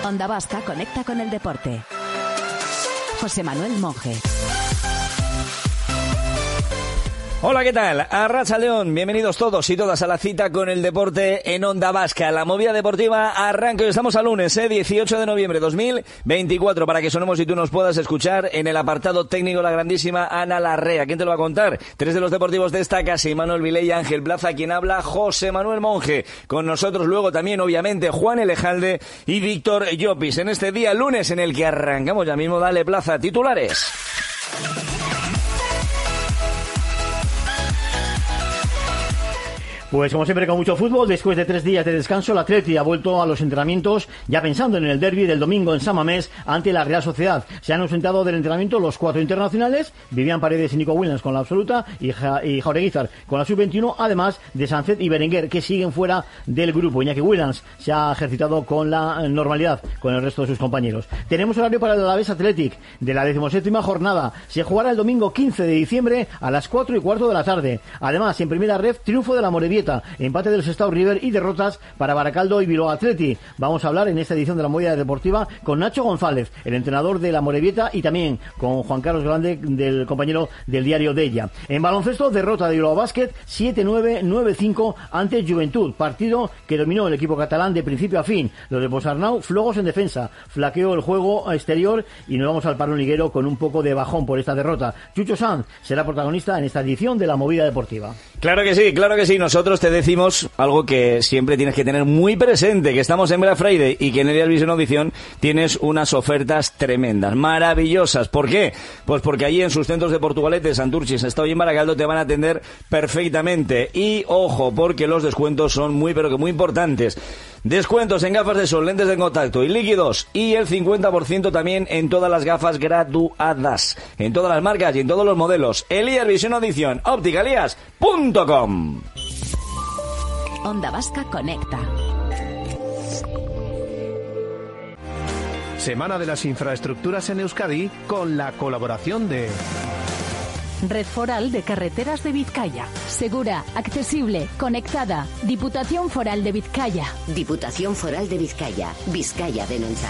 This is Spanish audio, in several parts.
Onda Vasca conecta con el deporte. José Manuel Monge. Hola, ¿qué tal? Arratsaldeon, bienvenidos todos y todas a la cita con el deporte en Onda Vasca. La movida deportiva arranca hoy, estamos a lunes, 18 de noviembre 2024, para que sonemos y tú nos puedas escuchar en el apartado técnico la grandísima Ana Larrea. ¿Quién te lo va a contar? Tres de los deportivos de esta casa, Imanol Viley y Ángel Plaza, quien habla José Manuel Monge. Con nosotros luego también, obviamente, Juan Elejalde y Víctor Llopis. En este día lunes en el que arrancamos ya mismo, dale Plaza, titulares. Pues como siempre con mucho fútbol, después de 3 días de descanso, el Atleti ha vuelto a los entrenamientos ya pensando en el derbi del domingo en San Mamés ante la Real Sociedad. Se han ausentado del entrenamiento los 4 internacionales, Vivian Paredes y Nico Williams con la absoluta y Jaureguizar con la sub-21, además de Sánchez y Berenguer, que siguen fuera del grupo. Iñaki Williams se ha ejercitado con la normalidad con el resto de sus compañeros. Tenemos horario para el Alavés Athletic de la 17ª jornada. Se jugará el domingo 15 de diciembre a las 4:15 de la tarde. Además, en primera ref, triunfo de la Morevieta, empate del Sestao River y derrotas para Baracaldo y Bilbao Athletic. Vamos a hablar en esta edición de la Movida Deportiva con Nacho González, el entrenador de la Morevieta, y también con Juan Carlos Grande, del compañero del diario de ella. En baloncesto, derrota de Bilbao Basket 7-9, 9-5 ante Juventud, partido que dominó el equipo catalán de principio a fin. Los de Posarnau, flojos en defensa, flaqueó el juego exterior y nos vamos al parón liguero con un poco de bajón por esta derrota. Chucho Sanz será protagonista en esta edición de la Movida Deportiva. Claro que sí, nosotros te decimos algo que siempre tienes que tener muy presente, que estamos en Black Friday y que en Ideal Vision Audición tienes unas ofertas tremendas, maravillosas. ¿Por qué? Pues porque allí en sus centros de Portugalete, Santurchi, Sestao y en Baracaldo te van a atender perfectamente. Y ojo, porque los descuentos son muy, pero que muy importantes. Descuentos en gafas de sol, lentes de contacto y líquidos, y el 50% también en todas las gafas graduadas, en todas las marcas y en todos los modelos. Elías Visión Audición, opticalías.com. Onda Vasca conecta. Semana de las infraestructuras en Euskadi con la colaboración de Red Foral de Carreteras de Vizcaya. Segura, accesible, conectada. Diputación Foral de Vizcaya. Diputación Foral de Vizcaya. Vizcaya Denontzat.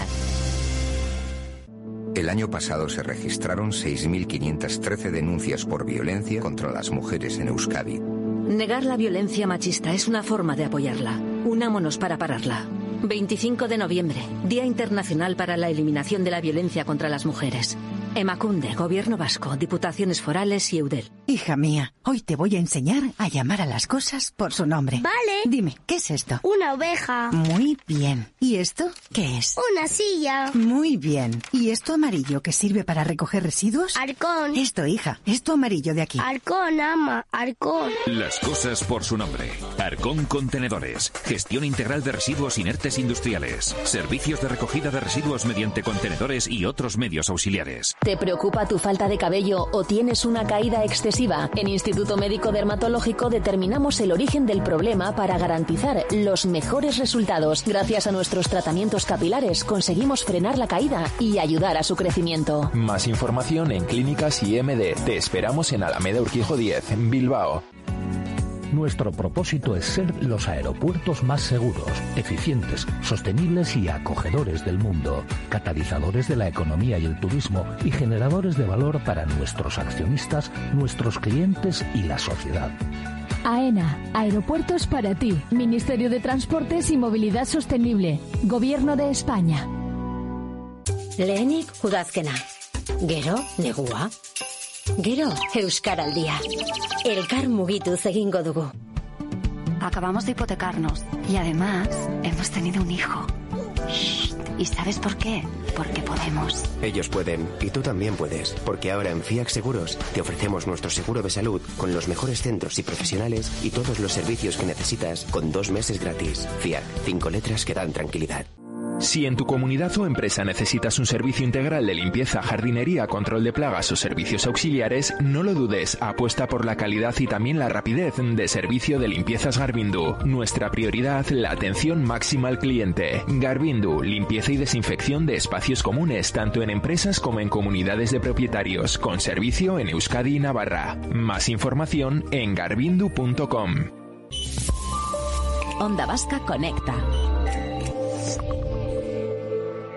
El año pasado se registraron 6.513 denuncias por violencia contra las mujeres en Euskadi. Negar la violencia machista es una forma de apoyarla. Unámonos para pararla. 25 de noviembre, Día Internacional para la Eliminación de la Violencia contra las Mujeres. Emakunde, Gobierno Vasco, Diputaciones Forales y Eudel. Hija mía, hoy te voy a enseñar a llamar a las cosas por su nombre. Vale. Dime, ¿qué es esto? Una oveja. Muy bien. ¿Y esto qué es? Una silla. Muy bien. ¿Y esto amarillo que sirve para recoger residuos? Arcón. Esto, hija, esto amarillo de aquí. Arcón, ama, Arcón. Las cosas por su nombre. Arcón Contenedores. Gestión integral de residuos inertes industriales. Servicios de recogida de residuos mediante contenedores y otros medios auxiliares. ¿Te preocupa tu falta de cabello o tienes una caída excesiva? En Instituto Médico Dermatológico determinamos el origen del problema para garantizar los mejores resultados. Gracias a nuestros tratamientos capilares conseguimos frenar la caída y ayudar a su crecimiento. Más información en Clínicas IMD. Te esperamos en Alameda Urquijo 10, en Bilbao. Nuestro propósito es ser los aeropuertos más seguros, eficientes, sostenibles y acogedores del mundo, catalizadores de la economía y el turismo y generadores de valor para nuestros accionistas, nuestros clientes y la sociedad. AENA, Aeropuertos para ti, Ministerio de Transportes y Movilidad Sostenible, Gobierno de España. Lehenik udazkena. Gero, negua. Gero, Euskaraldia. Elkar mugituz egingo dugu. Acabamos de hipotecarnos y además hemos tenido un hijo. Shh. ¿Y sabes por qué? Porque podemos. Ellos pueden y tú también puedes, porque ahora en FIAC Seguros te ofrecemos nuestro seguro de salud con los mejores centros y profesionales y todos los servicios que necesitas con 2 meses gratis. FIAC, 5 letras que dan tranquilidad. Si en tu comunidad o empresa necesitas un servicio integral de limpieza, jardinería, control de plagas o servicios auxiliares, no lo dudes, apuesta por la calidad y también la rapidez de servicio de limpiezas Garbindu. Nuestra prioridad, la atención máxima al cliente. Garbindu, limpieza y desinfección de espacios comunes, tanto en empresas como en comunidades de propietarios, con servicio en Euskadi y Navarra. Más información en garbindu.com. Onda Vasca conecta.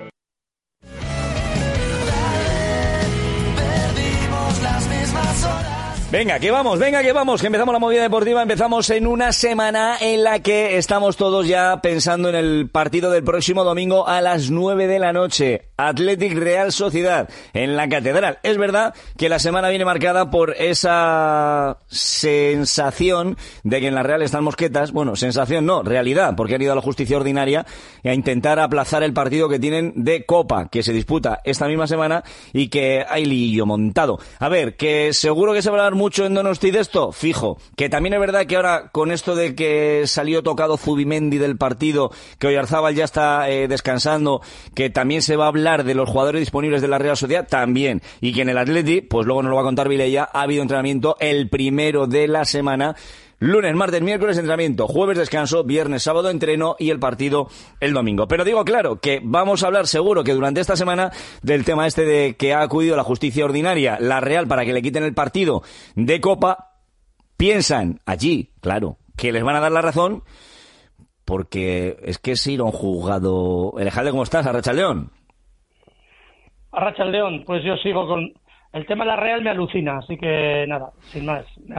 Venga, que vamos, que empezamos la movida deportiva, empezamos en una semana en la que estamos todos ya pensando en el partido del próximo domingo a las 9 de la noche, Athletic Real Sociedad, en la Catedral. Es verdad que la semana viene marcada por esa sensación de que en la Real están mosquetas, bueno, sensación no, realidad, porque han ido a la justicia ordinaria a intentar aplazar el partido que tienen de Copa, que se disputa esta misma semana y que hay lío montado. A ver, que seguro que se va a hablar mucho en Donosti de esto, fijo. Que también es verdad que ahora, con esto de que salió tocado Zubimendi del partido, que Oyarzábal ya está descansando, que también se va a hablar de los jugadores disponibles de la Real Sociedad, también. Y que en el Atleti, pues luego nos lo va a contar Vilella, ha habido entrenamiento el primero de la semana. Lunes, martes, miércoles entrenamiento, jueves descanso, viernes, sábado entreno y el partido el domingo. Pero digo, claro, que vamos a hablar seguro que durante esta semana del tema este de que ha acudido la justicia ordinaria, la Real, para que le quiten el partido de Copa. Piensan allí, claro, que les van a dar la razón, porque es que es ir a un juzgado. Alejandro, ¿cómo estás? Arrachaldeón. Arrachaldeón, pues yo sigo con el tema de la Real, me alucina, así que nada, sin más, me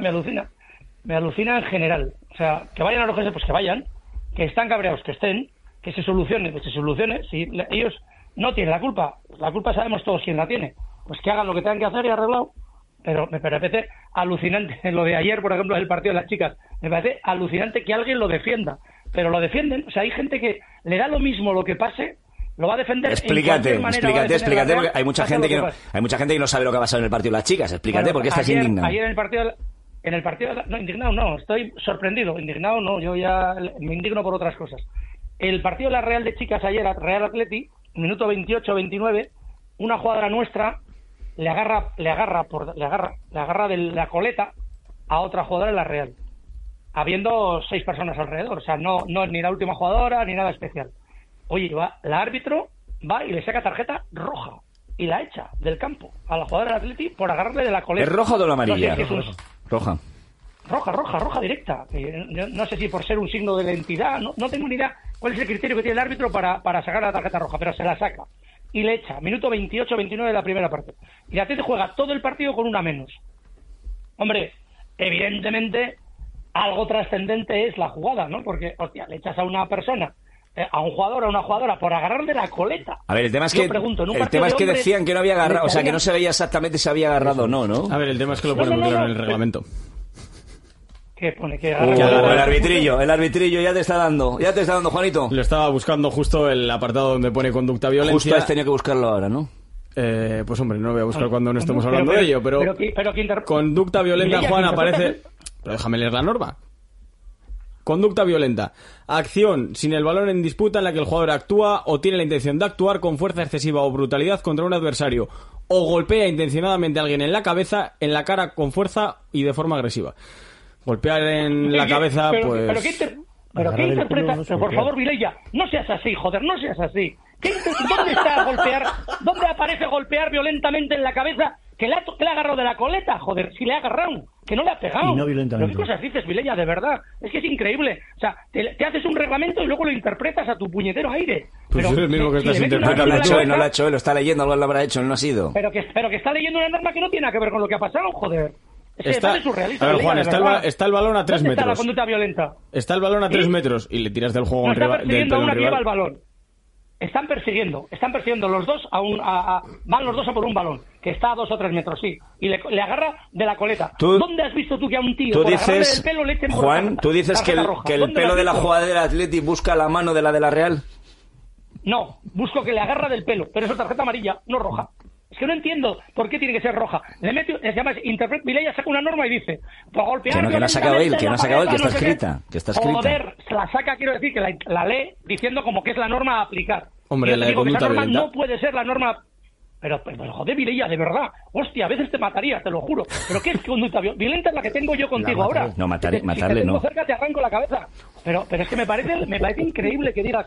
alucina en general. O sea, que vayan a los jueces, pues que vayan, que están cabreados, que estén, que se solucione. Si ellos no tienen la culpa sabemos todos quién la tiene, pues que hagan lo que tengan que hacer y arreglado. Pero me parece alucinante lo de ayer, por ejemplo, del partido de las chicas. Me parece alucinante que alguien lo defienda, pero lo defienden. O sea, hay gente que le da lo mismo lo que pase, lo va a defender. Explícate, porque hay mucha gente que no sabe lo que ha pasado en el partido de las chicas. Explícate, porque estás indignado. Ayer en el partido, no, indignado no, estoy sorprendido. Indignado no, yo ya me indigno por otras cosas. El partido de la Real de chicas ayer, Real Atleti, minuto 28-29, una jugadora nuestra le agarra de la coleta a otra jugadora de la Real, habiendo 6 personas alrededor. O sea, no es ni la última jugadora ni nada especial. Oye, la árbitro va y le saca tarjeta roja y la echa del campo a la jugadora del Atleti por agarrarle de la coleta. ¿Es roja o de la amarilla? Roja. Roja directa. Yo no sé si por ser un signo de la entidad, no tengo ni idea cuál es el criterio que tiene el árbitro para sacar la tarjeta roja, pero se la saca y le echa. Minuto 28-29 de la primera parte. Y la Atleti juega todo el partido con una menos. Hombre, evidentemente algo trascendente es la jugada, ¿no? Porque, hostia, le echas a una persona, a un jugador o a una jugadora por agarrarle la coleta. A ver, el tema es que decían que no había agarrado, o sea, que no se veía exactamente si había agarrado o no, ¿no? A ver, el tema es que lo pone muy claro en el reglamento. ¿Qué pone? El arbitrillo ya te está dando, Juanito. Lo estaba buscando justo el apartado donde pone conducta violencia. Justo has tenido que buscarlo ahora, ¿no? Pues hombre, no lo voy a buscar cuando no estemos hablando de ello, pero conducta violenta, Juan, aparece... Pero déjame leer la norma. Conducta violenta. Acción sin el balón en disputa en la que el jugador actúa o tiene la intención de actuar con fuerza excesiva o brutalidad contra un adversario o golpea intencionadamente a alguien en la cabeza, en la cara con fuerza y de forma agresiva. Golpear en la cabeza, pues... ¿Pero qué interpretas? Por favor, Vilella, no seas así, joder, no seas así. ¿Dónde está golpear? ¿Dónde aparece golpear violentamente en la cabeza? Que le ha agarrado de la coleta, joder, si le ha agarrado, que no le ha pegado. Y no violentamente. ¿Pero qué cosas dices, Vilella, de verdad? Es que es increíble. O sea, te haces un reglamento y luego lo interpretas a tu puñetero aire. Pues es el mismo que estás interpretando. No lo ha hecho, lo está leyendo, algo lo habrá hecho, él no ha sido. Pero que está leyendo una norma que no tiene nada que ver con lo que ha pasado, joder. Está el balón a 3 metros. ¿Dónde está la conducta violenta? Está el balón a 3 metros y le tiras del juego al rival. Del pelo al rival. El balón. Están persiguiendo los dos van los dos a por un balón que está a 2 o 3 metros, sí, y le agarra de la coleta. ¿Dónde has visto tú que a un tío por agarrarle del pelo le echen por Juan, tú dices que el pelo de la jugadora del Atleti busca la mano de la Real? No, busco que le agarra del pelo, pero es tarjeta amarilla, no roja. Es que no entiendo por qué tiene que ser roja. Le mete, se llama Vilella, saca una norma y dice, por golpear... Que no ha sacado él, que está escrita. Joder, se la saca, quiero decir, que la lee diciendo como que es la norma a aplicar. Hombre, la de conducta violenta. No puede ser la norma... Pero joder, Vilella, de verdad. Hostia, a veces te mataría, te lo juro. ¿Pero qué es conducta violenta? Es la que tengo yo contigo ahora. No, matarle si te tengo no. cerca te arranco la cabeza. Pero es que me parece increíble que digas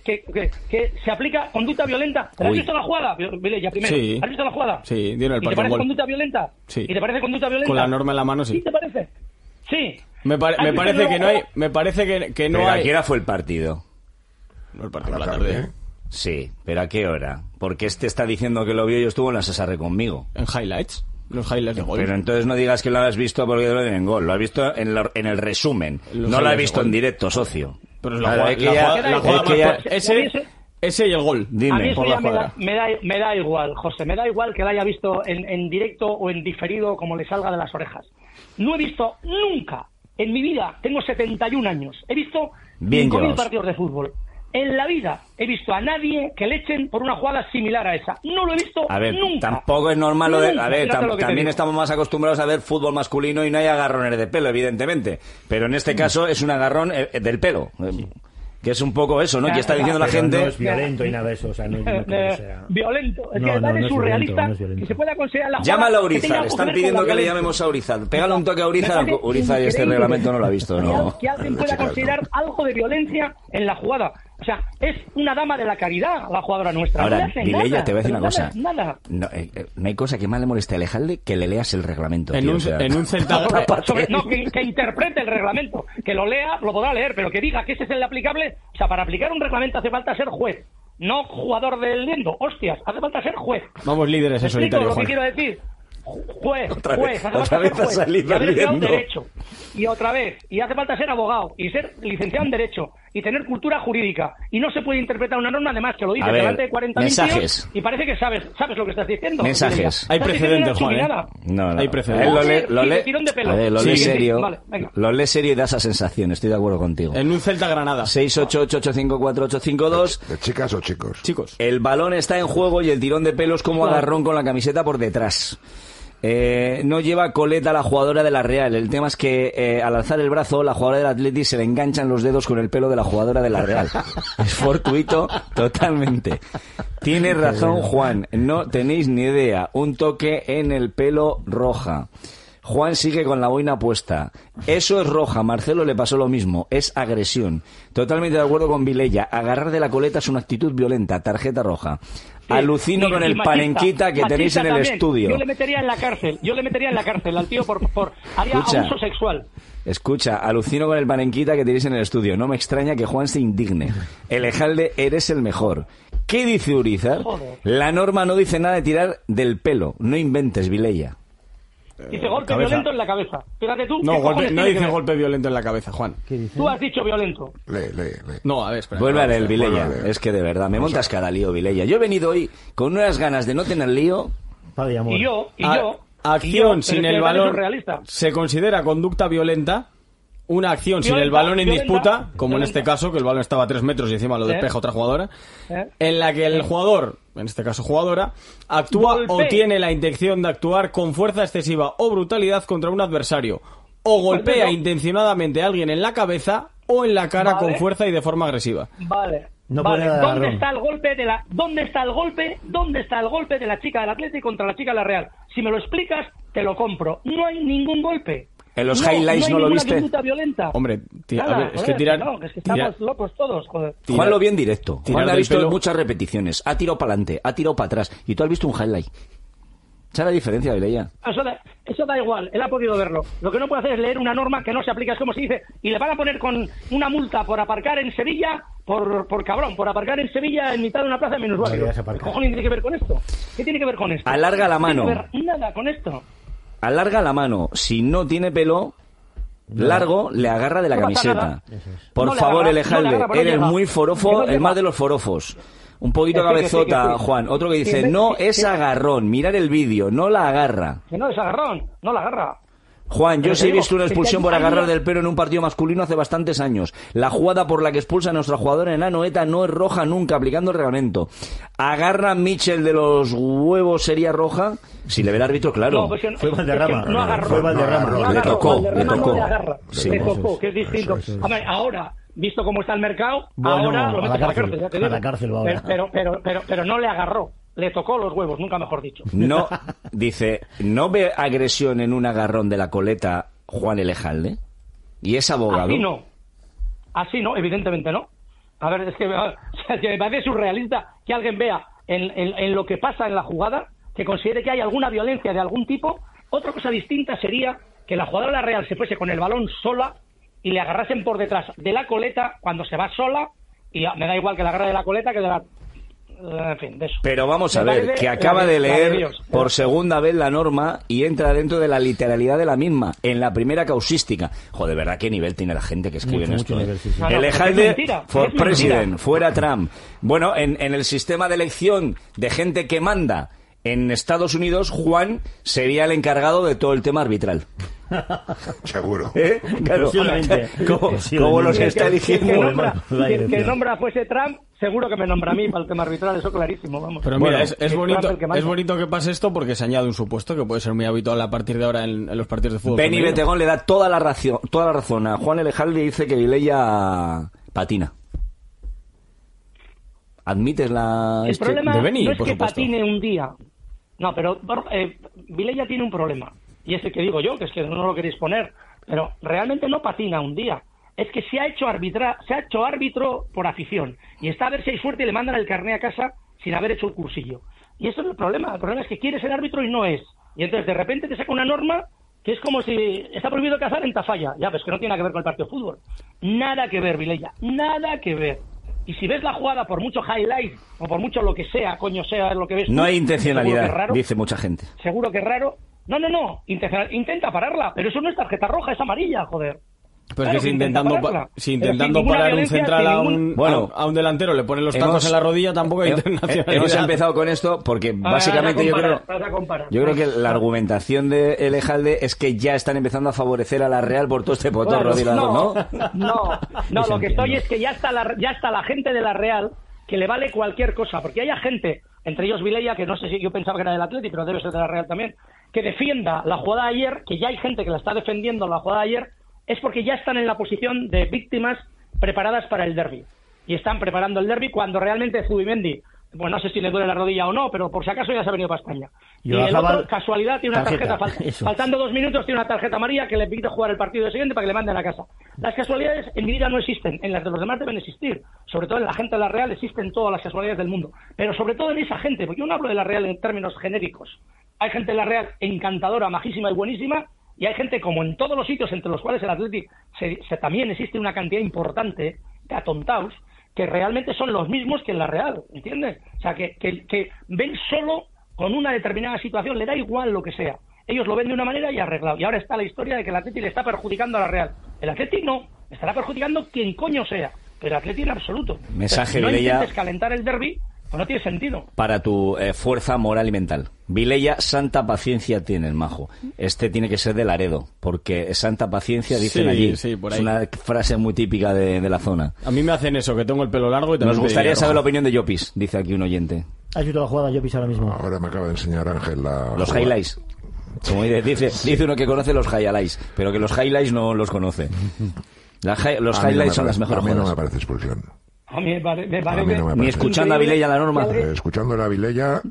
que se aplica conducta violenta. ¿Has visto la jugada, Vilella, primero? Sí. ¿Has visto la jugada? Sí, dieron el partido. ¿Y te parece conducta violenta? Sí. ¿Y te parece conducta violenta? Con la norma en la mano, sí. ¿Sí te parece? Sí. Me parece que no hay... Me parece que no hay... ¿A qué hora fue el partido? No, el partido de la tarde. Sí, pero ¿a qué hora? Porque está diciendo que lo vio y estuvo en la Cesarre conmigo. ¿En highlights? Los highlights de gol. Pero entonces no digas que lo has visto porque lo ven en gol. Lo has visto en el resumen. No lo has visto en directo, socio. Pero es la jugada. Ese y el gol. Dime. A mí eso ya me da igual, José. Me da igual que la haya visto en directo o en diferido, como le salga de las orejas. No he visto nunca en mi vida, tengo 71 años, he visto 5.000 partidos de fútbol. En la vida he visto a nadie que le echen por una jugada similar a esa. No lo he visto nunca. Tampoco es normal lo de... A ver, también estamos más acostumbrados a ver fútbol masculino y no hay agarrones de pelo, evidentemente. Pero en este caso es un agarrón del pelo. Sí. Que es un poco eso, ¿no? Que está diciendo la gente... No es violento y nada de eso, o sea, no creo que sea... Violento. Es que es surrealista y se puede considerar la jugada... Llámala a Urizar, están pidiendo que le llamemos a Urizar. Pégale un toque a Urizar. Urizar y este reglamento no lo ha visto, ¿no? Que alguien pueda considerar algo de violencia en la jugada. O sea, es una dama de la caridad, la jugadora nuestra. Ahora, no Vilella, te voy a decir una cosa. Nada. No hay cosa que más le moleste a Alejalde que le leas el reglamento. En un centavo. Que interprete el reglamento. Que lo lea, lo podrá leer, pero que diga que ese es el aplicable. O sea, para aplicar un reglamento hace falta ser juez, no jugador del liendo. Hostias, hace falta ser juez. Vamos líderes en solitario, Juan. Lo que quiero decir. Juez, hace falta ser juez, y haber estudiado derecho, y otra vez, y hace falta ser abogado, y ser licenciado en derecho, y tener cultura jurídica, y no se puede interpretar una norma, además que lo dice delante de 40.000 tíos, y parece que sabes lo que estás diciendo. Mensajes. Hay precedentes, Juan, No. Hay precedentes. Lo lee serio y da esa sensación, estoy de acuerdo contigo. En un Celta Granada. 688-854-852. ¿De chicas o chicos? Chicos. El balón está en juego y el tirón de pelos como agarrón con la camiseta por detrás. No lleva coleta la jugadora de la Real. El tema es que al alzar el brazo, la jugadora del Atleti se le enganchan los dedos con el pelo de la jugadora de la Real. Es fortuito totalmente. Tiene razón Juan, no tenéis ni idea. Un toque en el pelo roja. Juan sigue con la boina puesta. Eso es roja. Marcelo le pasó lo mismo. Es agresión. Totalmente de acuerdo con Vilella. Agarrar de la coleta es una actitud violenta. Tarjeta roja. Sí, alucino con el panenquita que tenéis en el estudio. Yo le metería en la cárcel al tío por haría abuso sexual. Escucha, alucino con el panenquita que tenéis en el estudio. No me extraña que Juan se indigne. Alejalde, eres el mejor. ¿Qué dice Urizar? La norma no dice nada de tirar del pelo. No inventes, Vilella. Dice golpe violento en la cabeza. Fíjate tú. No, no dice golpe violento en la cabeza, Juan. Tú has dicho violento. Lee. No, a ver, espera. Vuelve a leer, Vilella. Es que de verdad, me montas cada lío, Vilella. Yo he venido hoy con unas ganas de no tener lío. Y yo. Acción sin el balón se considera conducta violenta. Una acción sin el balón en disputa, como en este caso, que el balón estaba a 3 metros y encima lo despeja otra jugadora, en la que el jugador, en este caso jugadora, actúa o tiene la intención de actuar con fuerza excesiva o brutalidad contra un adversario, o golpea intencionadamente a alguien en la cabeza o en la cara con fuerza y de forma agresiva. Vale. ¿Dónde está el golpe de la chica del Atlético contra la chica de la Real? Si me lo explicas, te lo compro. No hay ningún golpe. En los highlights no lo viste. Violenta. Hombre, a ver, es que tirar... No, es que estamos locos todos, joder. Juan lo vio en directo. Juan ha visto muchas repeticiones. Ha tirado para adelante, ha tirado para atrás. Y tú has visto un highlight. ¿Sabes la diferencia, Vilella? Eso da igual. Él ha podido verlo. Lo que no puede hacer es leer una norma que no se aplica. Es como se dice. Y le van a poner con una multa por aparcar en Sevilla, por cabrón, por aparcar en Sevilla en mitad de una plaza de minusválidos. ¿Qué cojones tiene que ver con esto? ¿Qué tiene que ver con esto? Alarga la mano. No tiene que ver nada con esto. Alarga la mano. Si no tiene pelo largo, le agarra de la camiseta. Por favor, Alejalde, eres muy forofo, el más de los forofos. Un poquito cabezota, Juan. Otro que dice, no es agarrón. Mirar el vídeo, no la agarra. Que no es agarrón, no la agarra. Juan, yo sí he visto una expulsión por agarrar del pelo en un partido masculino hace bastantes años. La jugada por la que expulsa a nuestra jugadora en la Noeta no es roja nunca, aplicando el reglamento. ¿Agarra Mitchell de los huevos sería roja? Si le ve el árbitro, claro. No, pues fue Valderrama. Fue Valderrama. Le tocó. Le tocó, que es distinto. A ver, ahora, visto cómo está el mercado, ahora lo metes a la cárcel, ya te digo. A la cárcel va ahora. Pero no le agarró. Le tocó los huevos, nunca mejor dicho. No, dice, ¿no ve agresión en un agarrón de la coleta Juan Alejalde? ¿Y es abogado? Así no, evidentemente no. A ver, es que me parece surrealista que alguien vea en lo que pasa en la jugada, que considere que hay alguna violencia de algún tipo. Otra cosa distinta sería que la jugadora de la Real se fuese con el balón sola y le agarrasen por detrás de la coleta cuando se va sola, y me da igual que la agarre de la coleta que de la en fin, de eso. Pero vamos a ver, que acaba de leer por segunda vez la norma y entra dentro de la literalidad de la misma, en la primera causística. Joder, ¿verdad qué nivel tiene la gente que escribe en esto? Nivel, sí. Elejalde for president, fuera Trump. Bueno, en el sistema de elección de gente que manda en Estados Unidos, Juan sería el encargado de todo el tema arbitral. Seguro. Claro, como los está eligiendo. Que nombra fuese Trump, seguro que me nombra a mí para el tema arbitral, eso clarísimo, vamos. Pero mira, es bonito que pase esto porque se añade un supuesto que puede ser muy habitual a partir de ahora en los partidos de fútbol. Benny Betegón le da toda la razón a Juan Elejalde y dice que Vilella patina. ¿Admites la... El problema de Benny, no es por que supuesto. patine un día. No, pero Vilella tiene un problema. Y es el que digo yo, que es que no lo queréis poner. Pero realmente no patina un día. Es que se ha hecho árbitro por afición. Y está a ver si hay suerte y le mandan el carné a casa sin haber hecho el cursillo. Y eso es el problema. El problema es que quiere ser árbitro y no es. Y entonces de repente te saca una norma que es como si está prohibido cazar en Tafalla. Ya, pues que no tiene nada que ver con el partido de fútbol. Nada que ver, Vilella. Nada que ver. Y si ves la jugada, por mucho highlight o por mucho lo que sea, coño sea lo que ves... No tú, hay intencionalidad, es raro, dice mucha gente. Seguro que es raro. No. Intenta pararla, pero eso no es tarjeta roja, es amarilla, joder. Pues claro, que si intentando parar un central a un delantero le ponen los tacos en la rodilla, tampoco hay internacionalidad. Hemos empezado con esto porque básicamente yo creo que la argumentación de Elejalde es que ya están empezando a favorecer a la Real por todo este potorro. No, lo que estoy es que ya está la gente de la Real que le vale cualquier cosa, porque hay gente, entre ellos Vilella, que no sé si yo pensaba que era del Atleti, pero debe ser de la Real también, que defienda la jugada de ayer, que ya hay gente que la está defendiendo la jugada de ayer, es porque ya están en la posición de víctimas preparadas para el derbi. Y están preparando el derbi cuando realmente Zubimendi, bueno, no sé si le duele la rodilla o no, pero por si acaso ya se ha venido para España. Y el otro, casualidad, tiene una tarjeta faltando 2 minutos, tiene una tarjeta amarilla que le pide jugar el partido siguiente para que le manden a casa. Las casualidades en mi vida no existen, en las de los demás deben existir. Sobre todo en la gente de la Real existen todas las casualidades del mundo. Pero sobre todo en esa gente, porque yo no hablo de la Real en términos genéricos. Hay gente de la Real encantadora, majísima y buenísima, y hay gente, como en todos los sitios entre los cuales el Athletic también existe una cantidad importante de atontaos, que realmente son los mismos que en la Real, ¿entiendes? O sea, que ven solo con una determinada situación, le da igual lo que sea. Ellos lo ven de una manera y arreglado. Y ahora está la historia de que el Athletic le está perjudicando a la Real. El Athletic no, le estará perjudicando quien coño sea, pero el Athletic en absoluto. Mensaje, si no Vilella, intentes calentar el derbi, pues no tiene sentido. Para tu fuerza moral y mental. Vilella, santa paciencia tiene el majo. Este tiene que ser de Laredo, porque santa paciencia dicen allí. Sí, por ahí. Es una frase muy típica de la zona. A mí me hacen eso, que tengo el pelo largo y también... Nos gustaría saber la opinión de Llopis, dice aquí un oyente. ¿Has visto la jugada Llopis ahora mismo? Ahora me acaba de enseñar Ángel los highlights. Como dice uno que conoce los highlights, pero que los highlights no los conoce. Los highlights son las mejores jugadas. A mí no jugadas. me parece expulsión. A mí me parece Ni escuchando a Vilella la norma. Escuchando a Vilella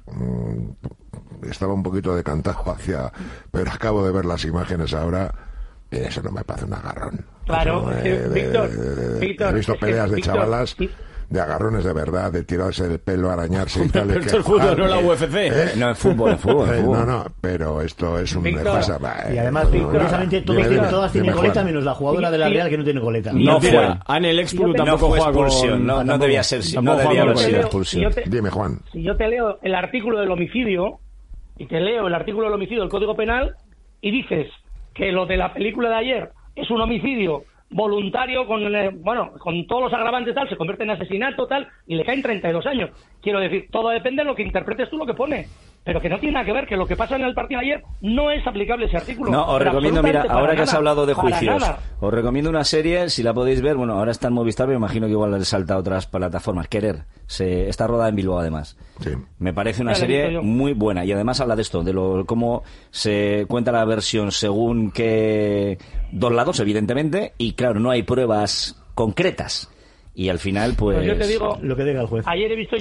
estaba un poquito decantado hacia... Pero acabo de ver las imágenes ahora y eso no me parece un agarrón. Claro, Víctor, he visto peleas de chavalas... de agarrones de verdad, de tirarse el pelo, arañarse y tal. Pero esto es fútbol, no la UFC. No, es fútbol. No, pero esto es un... Y además, curiosamente, todas tienen coleta, menos la jugadora de la Real que no tiene coleta. No fue. Anel Expulu tampoco fue expulsión. No debía ser. No debía haber sido expulsión. Dime, Juan. Si yo te leo el artículo del homicidio, y te leo el artículo del homicidio del Código Penal, y dices que lo de la película de ayer es un homicidio voluntario con todos los agravantes tal, se convierte en asesinato tal y le caen 32 años. Quiero decir, todo depende de lo que interpretes tú lo que pone, pero que no tiene nada que ver, que lo que pasa en el partido de ayer no es aplicable ese artículo. No, os recomiendo, mira, ahora que has hablado de juicios, os recomiendo una serie, si la podéis ver, bueno, ahora está en Movistar, me imagino que igual le salta a otras plataformas. Querer, está rodada en Bilbao además. Sí. Me parece una serie muy buena y además habla de esto, de cómo se cuenta la versión según que dos lados, evidentemente, y claro, no hay pruebas concretas. Y al final, pues yo te digo, lo que diga el juez. Ayer he visto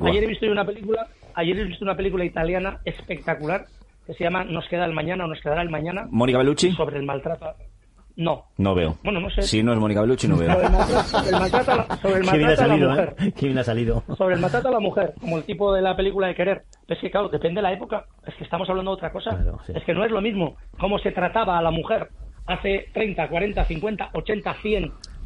una película italiana espectacular que se llama Nos queda el mañana o nos quedará el mañana. ¿Mónica Bellucci? Sobre el maltrato. No veo. Bueno, no sé. Si no es Mónica Bellucci, no veo. Sobre el maltrato a la mujer. Qué bien ha salido. Sobre el maltrato a la mujer, como el tipo de la película de Querer. Es que, claro, depende de la época. Es que estamos hablando de otra cosa. Claro, sí. Es que no es lo mismo cómo se trataba a la mujer hace 30, 40, 50, 80, 100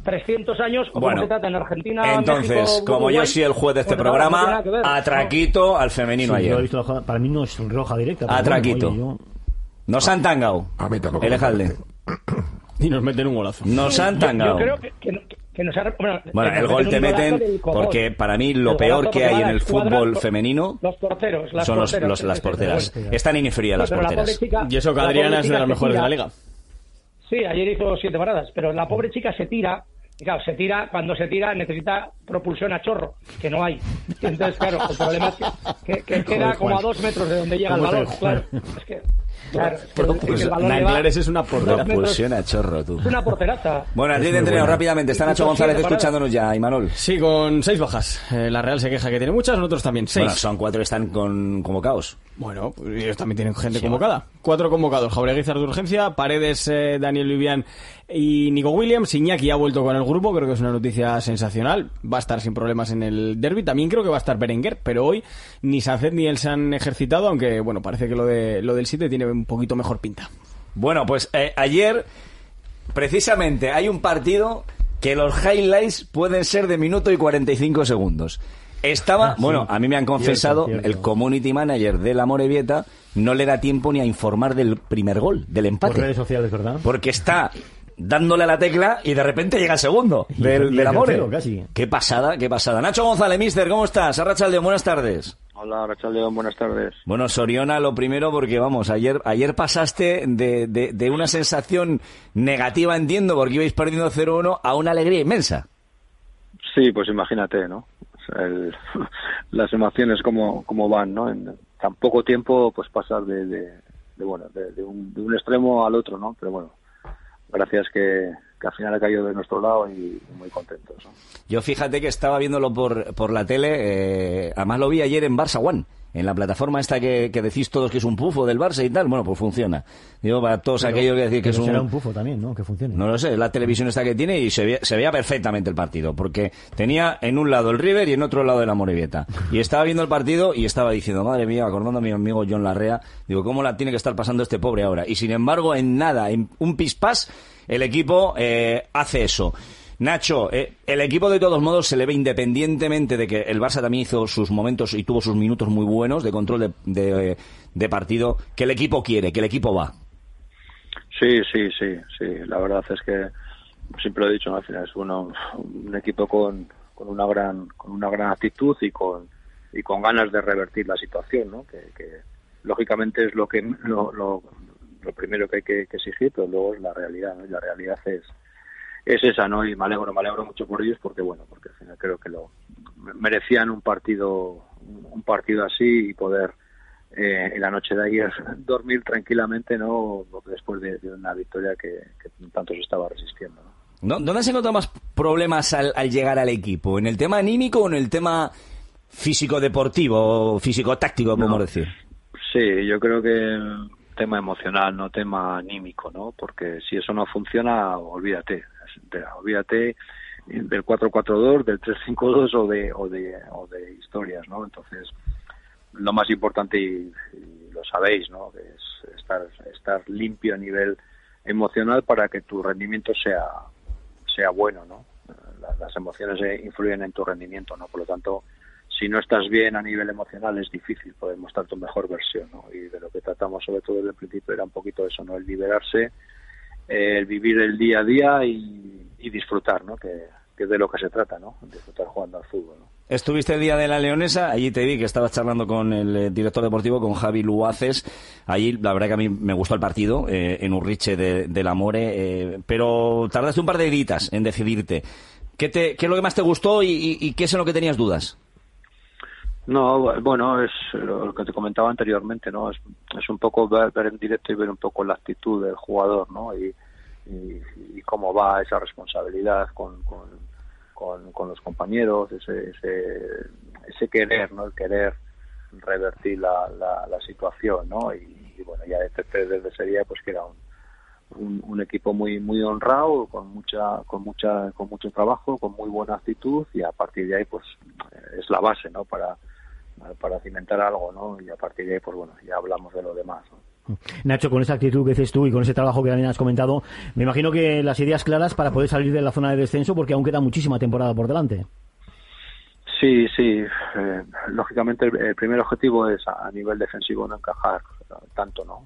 300 años, o bueno, cómo se trata en Argentina, entonces, México, como Uruguay, yo soy el juez de este programa, atraquito al femenino sí, ayer. Yo he visto para mí no es roja directa. Atraquito. Bueno, Nos han tangado. A mí tampoco. El Ejalde. Y nos meten un golazo. Nos han tangado. Yo creo que nos ha... Bueno, el gol te meten porque para mí lo peor que hay en el fútbol femenino los porteros, son las porteras. Están inifrías las porteras. Y eso que Adriana es de las mejores de la liga. Sí, ayer hizo 7 paradas, pero la pobre chica se tira. Y claro, cuando se tira necesita propulsión a chorro, que no hay. Entonces, claro, el problema es que queda como a 2 metros de donde llega el balón. Claro, es que... Claro, Nanclares es una propulsión a chorro, tú. Es una porteraza. Bueno, aquí de entrenador rápidamente. Está Nacho González escuchándonos ya, Imanol. Sí, con 6 bajas. La Real se queja que tiene muchas, nosotros también 6. Bueno, son 4 que están convocados. Bueno, pues ellos también tienen gente convocada. 4 convocados. Jaureguizar de urgencia, Paredes, Daniel Vivian y Nico Williams. Iñaki ha vuelto con el grupo, creo que es una noticia sensacional. Va a estar sin problemas en el derbi. También creo que va a estar Berenguer, pero hoy ni Sánchez ni él se han ejercitado, aunque bueno, parece que lo del 7 tiene un poquito mejor pinta. Bueno, pues ayer precisamente hay un partido que los highlights pueden ser de minuto y 45 segundos. Bueno, a mí me han confesado, cierto. El community manager de la Amorebieta no le da tiempo ni a informar del primer gol, del empate. Por redes sociales, ¿verdad? Porque está dándole a la tecla y de repente llega el segundo del Amore. Qué pasada. Nacho González, mister, ¿cómo estás? Arrachaldeón, buenas tardes. Hola, Arrachaldeón, buenas tardes. Bueno, Soriona, lo primero porque, vamos, ayer pasaste de una sensación negativa, entiendo, porque ibais perdiendo 0-1 a una alegría inmensa. Sí, pues imagínate, ¿no? Las emociones como van, ¿no? En tan poco tiempo, pues pasar de un extremo al otro, ¿no? Pero bueno, gracias que al final ha caído de nuestro lado y muy contentos, ¿no? Yo fíjate que estaba viéndolo por la tele, además lo vi ayer en Barça One, en la plataforma esta que decís todos que es un pufo del Barça y tal. Bueno, pues funciona. Digo, para todos aquellos que decir que es será un pufo también, ¿no? Que funcione. No lo sé, la televisión esta que tiene y se veía perfectamente el partido, porque tenía en un lado el River y en otro lado el Amorebieta. Y estaba viendo el partido y estaba diciendo, madre mía, acordando a mi amigo John Larrea, digo, ¿cómo la tiene que estar pasando este pobre ahora? Y sin embargo, en nada, en un pispás, el equipo hace eso. Nacho, el equipo de todos modos se le ve, independientemente de que el Barça también hizo sus momentos y tuvo sus minutos muy buenos de control de partido, que el equipo quiere, que el equipo va. Sí, la verdad es que siempre lo he dicho, ¿no? Al final es un equipo con una gran actitud y con ganas de revertir la situación, ¿no? Que lógicamente es lo primero que hay que exigir, pero luego es la realidad, ¿no? Y la realidad es esa, ¿no? Y me alegro mucho por ellos porque al final creo que merecían un partido así y poder en la noche de ayer dormir tranquilamente, ¿no? Después de una victoria que tanto se estaba resistiendo, ¿no? ¿Dónde has encontrado más problemas al llegar al equipo? ¿En el tema anímico o en el tema físico-deportivo, físico-táctico, podemos decir? Sí, yo creo que tema emocional, no tema anímico, ¿no? Porque si eso no funciona, olvídate del 4-4-2, del 3-5-2 o de historias, ¿no? Entonces, lo más importante, y lo sabéis, ¿no? Es estar limpio a nivel emocional para que tu rendimiento sea bueno, ¿no? Las emociones influyen en tu rendimiento, ¿no? Por lo tanto, si no estás bien a nivel emocional es difícil poder mostrar tu mejor versión, ¿no? Y de lo que tratamos sobre todo desde el principio era un poquito eso, ¿no? El liberarse, el vivir el día a día y disfrutar, ¿no? Que es de lo que se trata, ¿no? Disfrutar jugando al fútbol, ¿no? Estuviste el día de la Leonesa, allí te vi que estabas charlando con el director deportivo, con Javi Luaces. Allí la verdad que a mí me gustó el partido, en Urriche del Amore, pero tardaste un par de días en decidirte. ¿Qué es lo que más te gustó y qué es en lo que tenías dudas? No, bueno, es lo que te comentaba anteriormente, ¿no? Es un poco ver en directo y ver un poco la actitud del jugador, ¿no? Y cómo va esa responsabilidad con los compañeros, ese querer, ¿no? El querer revertir la situación, ¿no? Y bueno, ya desde ese día, pues que era un equipo muy honrado, con mucho trabajo, con muy buena actitud, y a partir de ahí, pues es la base, ¿no? Para cimentar algo, ¿no? Y a partir de ahí, pues bueno, ya hablamos de lo demás, ¿no? Nacho, con esa actitud que dices tú y con ese trabajo que también has comentado, me imagino que las ideas claras para poder salir de la zona de descenso, porque aún queda muchísima temporada por delante. Sí, lógicamente el primer objetivo es a nivel defensivo no encajar tanto, ¿no?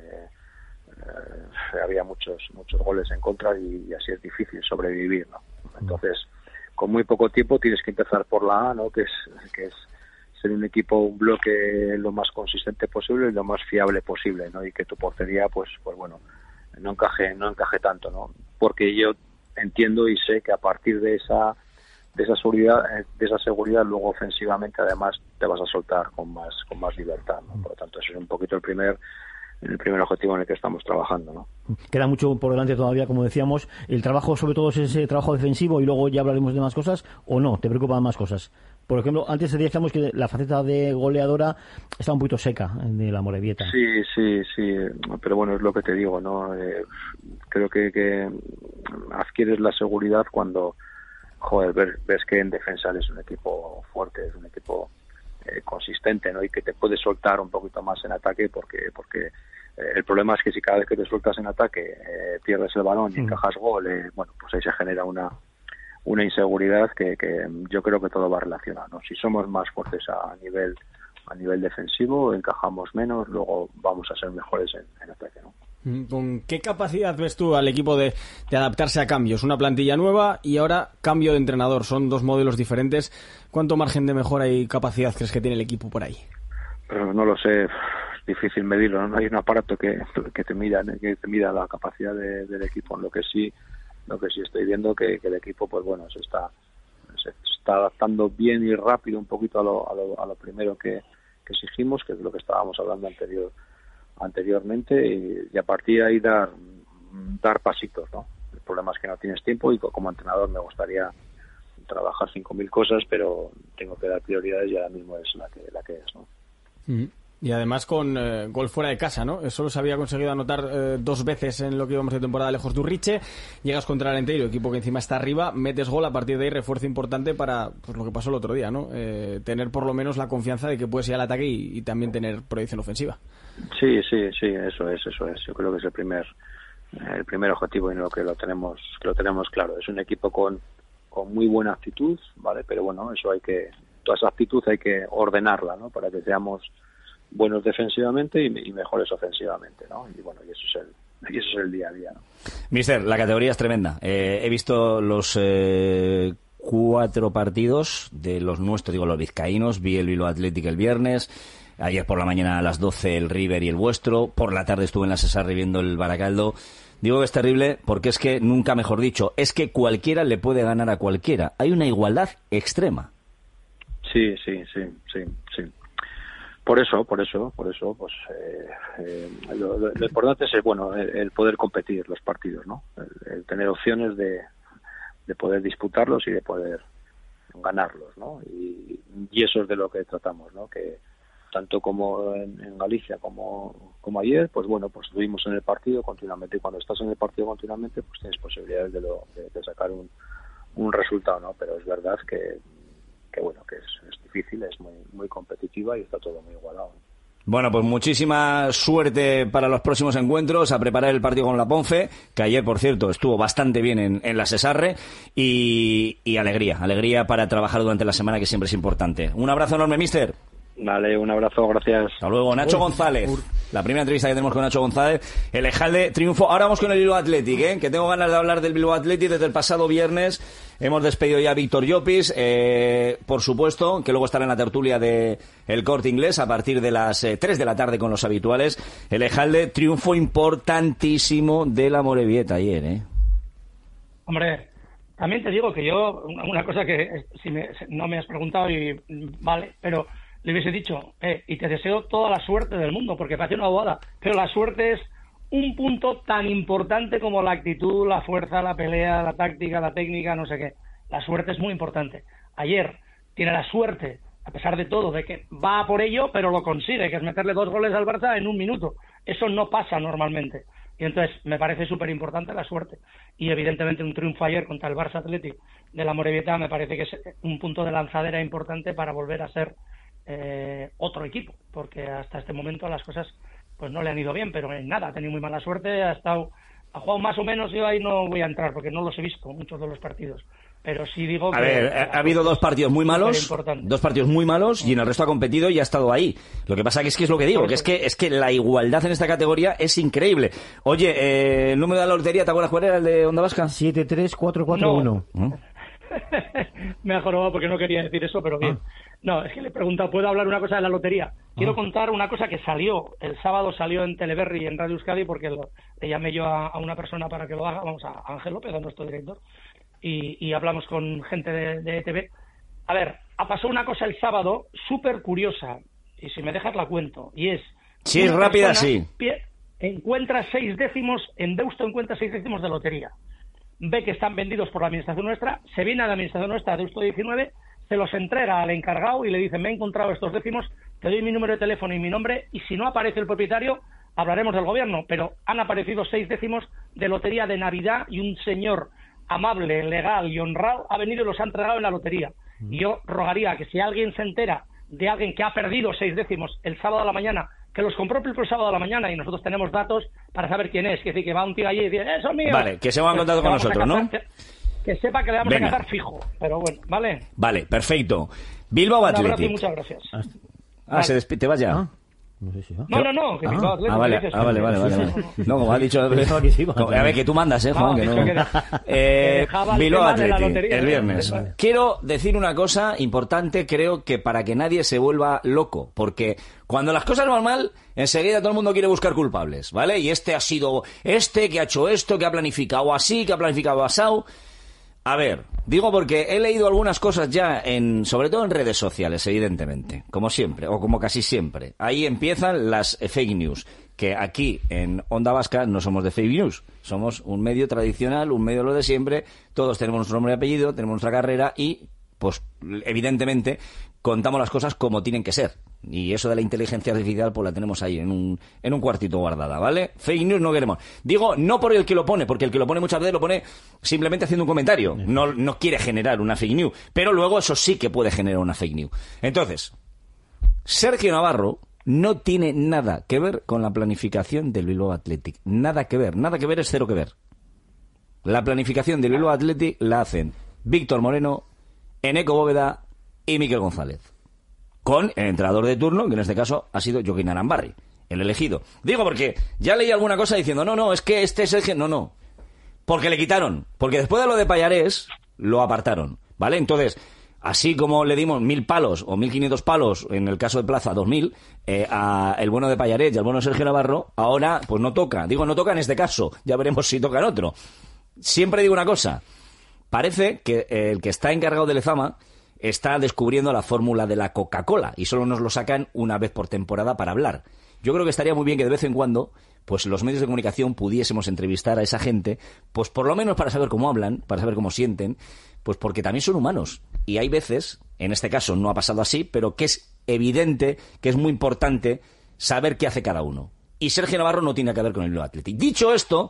Había muchos goles en contra y así es difícil sobrevivir, ¿no? Entonces, con muy poco tiempo tienes que empezar por la A, ¿no? Que es ser un equipo, un bloque lo más consistente posible y lo más fiable posible, ¿no? Y que tu portería, pues bueno, no encaje tanto, ¿no? Porque yo entiendo y sé que a partir de esa seguridad luego ofensivamente además te vas a soltar con más libertad, ¿no? Por lo tanto, ese es un poquito el primer objetivo en el que estamos trabajando, ¿no? Queda mucho por delante todavía, como decíamos. ¿El trabajo sobre todo es ese trabajo defensivo y luego ya hablaremos de más cosas o no? ¿Te preocupan más cosas? Por ejemplo, antes decíamos que la faceta de goleadora está un poquito seca de la Amorebieta. Sí, pero bueno, es lo que te digo, ¿no? Creo que adquieres la seguridad cuando ves que en defensa es un equipo fuerte, es un equipo consistente, ¿no? Y que te puede soltar un poquito más en ataque porque el problema es que si cada vez que te sueltas en ataque pierdes el balón y encajas gol, bueno, pues ahí se genera una inseguridad que yo creo que todo va relacionado, ¿no? Si somos más fuertes a nivel defensivo, encajamos menos, luego vamos a ser mejores en ataque, ¿no? ¿Con qué capacidad ves tú al equipo de adaptarse a cambios? Una plantilla nueva y ahora cambio de entrenador. Son dos modelos diferentes. ¿Cuánto margen de mejora y capacidad crees que tiene el equipo por ahí? Pero no lo sé, es difícil medirlo, ¿no? No hay un aparato que te mida la capacidad del equipo. Lo que sí estoy viendo que el equipo, pues bueno, se está adaptando bien y rápido un poquito a lo primero que exigimos, que es lo que estábamos hablando anteriormente, y a partir de ahí dar pasitos, ¿no? El problema es que no tienes tiempo y como entrenador me gustaría trabajar 5.000 cosas, pero tengo que dar prioridades y ahora mismo es la que es, ¿no? Y además con gol fuera de casa, ¿no? Solo se había conseguido anotar 2 veces en lo que íbamos de temporada lejos de Urriche. Llegas contra el Alenteiro, equipo que encima está arriba, metes gol, a partir de ahí refuerzo importante para pues lo que pasó el otro día, ¿no? Tener por lo menos la confianza de que puedes ir al ataque y también tener proyección ofensiva. Sí, eso es. Yo creo que es el primer objetivo y lo tenemos claro. Es un equipo con muy buena actitud, ¿vale? Pero bueno, toda esa actitud hay que ordenarla, ¿no? Para que seamos buenos defensivamente y mejores ofensivamente, ¿no? Y bueno, y eso es el día a día, ¿no? Mister, la categoría es tremenda. He visto los 4 partidos de los nuestros, los vizcaínos. Vi el Bilbao Athletic el viernes. Ayer por la mañana a las 12 el River y el vuestro. Por la tarde estuve en la Cesarre viendo el Baracaldo. Digo que es terrible porque es que, nunca mejor dicho, es que cualquiera le puede ganar a cualquiera. Hay una igualdad extrema. Sí. Por eso, pues lo importante es el poder competir los partidos, ¿no? El tener opciones de poder disputarlos y de poder ganarlos, ¿no? Y eso es de lo que tratamos, ¿no? Que tanto como en Galicia como ayer, pues bueno, pues estuvimos en el partido continuamente, y cuando estás en el partido continuamente, pues tienes posibilidades de sacar un resultado, ¿no? Pero es verdad que bueno, que es difícil, es muy competitiva y está todo muy igualado. Bueno, pues muchísima suerte para los próximos encuentros, a preparar el partido con la Ponfe, que ayer, por cierto, estuvo bastante bien en la Cesarre, y alegría para trabajar durante la semana, que siempre es importante. Un abrazo enorme, mister. Vale, un abrazo, gracias. Hasta luego. Nacho González, la primera entrevista que tenemos con Nacho González. El Ejalde triunfo. Ahora vamos con el Bilbao Athletic, que tengo ganas de hablar del Bilbao Athletic. Desde el pasado viernes hemos despedido ya a Víctor Llopis, por supuesto, que luego estará en la tertulia de El Corte Inglés a partir de las 3 de la tarde con los habituales. El Ejalde, triunfo importantísimo de la Amorebieta ayer, Hombre, también te digo que yo, una cosa que no me has preguntado y vale, pero le hubiese dicho, y te deseo toda la suerte del mundo, porque parece una bobada, pero la suerte es un punto tan importante como la actitud, la fuerza, la pelea, la táctica, la técnica, no sé qué. La suerte es muy importante. Ayer tiene la suerte, a pesar de todo, de que va a por ello, pero lo consigue, que es meterle 2 goles al Barça en 1 minuto. Eso no pasa normalmente. Y entonces me parece súper importante la suerte. Y evidentemente un triunfo ayer contra el Barça Athletic de la Amorebieta me parece que es un punto de lanzadera importante para volver a ser otro equipo, porque hasta este momento las cosas pues no le han ido bien, pero en nada, ha tenido muy mala suerte, ha jugado más o menos, yo ahí no voy a entrar porque no los he visto, muchos de los partidos. Pero sí digo que... A ver, ha habido dos partidos muy malos y en el resto ha competido y ha estado ahí. Lo que pasa que es lo que digo, que es que la igualdad en esta categoría es increíble. Oye, el número de la lotería, ¿te acuerdas cuál era el de Onda Vasca? 73441. No. Me ha jorobado porque no quería decir eso, pero bien. No, es que le he preguntado, ¿puedo hablar una cosa de la lotería? Quiero contar una cosa que salió, el sábado salió en Teleberri y en Radio Euskadi porque le llamé yo a una persona para que lo haga, vamos, a Ángel López, a nuestro director. Y hablamos con gente de ETV. A ver, pasó una cosa el sábado súper curiosa, y si me dejas la cuento, y es... Si es rápida, sí. Encuentra 6 décimos, en Deusto encuentra 6 décimos de lotería. Ve que están vendidos por la administración nuestra, se viene a la administración nuestra, Deusto 19, se los entrega al encargado y le dice, me he encontrado estos décimos, te doy mi número de teléfono y mi nombre, y si no aparece el propietario, hablaremos del gobierno. Pero han aparecido 6 décimos de lotería de Navidad y un señor amable, legal y honrado ha venido y los ha entregado en la lotería. Y yo rogaría que si alguien se entera de alguien que ha perdido 6 décimos el sábado a la mañana, que los compró el sábado a la mañana y nosotros tenemos datos para saber quién es, que decir, que va un tío allí y dice, eso es mío. Vale, que se va en contacto con nosotros, ¿no? Que sepa que le vamos a cazar fijo, pero bueno, ¿vale? Vale, perfecto. Bilbao Athletic. Muchas gracias. Vale. ¿Te vas ya? No sé si va. No, que Bilbao Athletic. Vale. No, como ha dicho... A ver, que tú mandas, Juan, que no... Bilbao Athletic, el viernes. Vale. Quiero decir una cosa importante, creo que para que nadie se vuelva loco, porque cuando las cosas van mal, enseguida todo el mundo quiere buscar culpables, ¿vale? Y este ha sido que ha hecho esto, que ha planificado así, que ha planificado asau... A ver, digo porque he leído algunas cosas ya, sobre todo en redes sociales, evidentemente, como siempre, o como casi siempre. Ahí empiezan las fake news, que aquí en Onda Vasca no somos de fake news, somos un medio tradicional, un medio lo de siempre, todos tenemos nuestro nombre y apellido, tenemos nuestra carrera y, pues, evidentemente, contamos las cosas como tienen que ser. Y eso de la inteligencia artificial, pues la tenemos ahí en un cuartito guardada, ¿vale? Fake news no queremos. Digo, no por el que lo pone, porque el que lo pone muchas veces lo pone simplemente haciendo un comentario. No quiere generar una fake news. Pero luego eso sí que puede generar una fake news. Entonces, Sergio Navarro no tiene nada que ver con la planificación del Bilbao Athletic. Nada que ver es cero que ver. La planificación del Bilbao Athletic la hacen Víctor Moreno, Eneco Bóveda y Miquel González. Con el entrenador de turno, que en este caso ha sido Joaquín Arambarri, el elegido. Digo porque ya leí alguna cosa diciendo, no, es que este es el que... No, porque le quitaron. Porque después de lo de Pallarés, lo apartaron, ¿vale? Entonces, así como le dimos 1.000 palos o 1.500 palos, en el caso de Plaza, 2.000, a el bueno de Pallarés y al bueno de Sergio Navarro, ahora pues no toca. Digo, no toca en este caso, ya veremos si toca en otro. Siempre digo una cosa, parece que el que está encargado de Lezama está descubriendo la fórmula de la Coca-Cola y solo nos lo sacan una vez por temporada para hablar. Yo creo que estaría muy bien que de vez en cuando, pues los medios de comunicación pudiésemos entrevistar a esa gente, pues por lo menos para saber cómo hablan, para saber cómo sienten, pues porque también son humanos. Y hay veces, en este caso no ha pasado así, pero que es evidente, que es muy importante saber qué hace cada uno. Y Sergio Navarro no tiene que ver con el Bilbao Athletic. Dicho esto,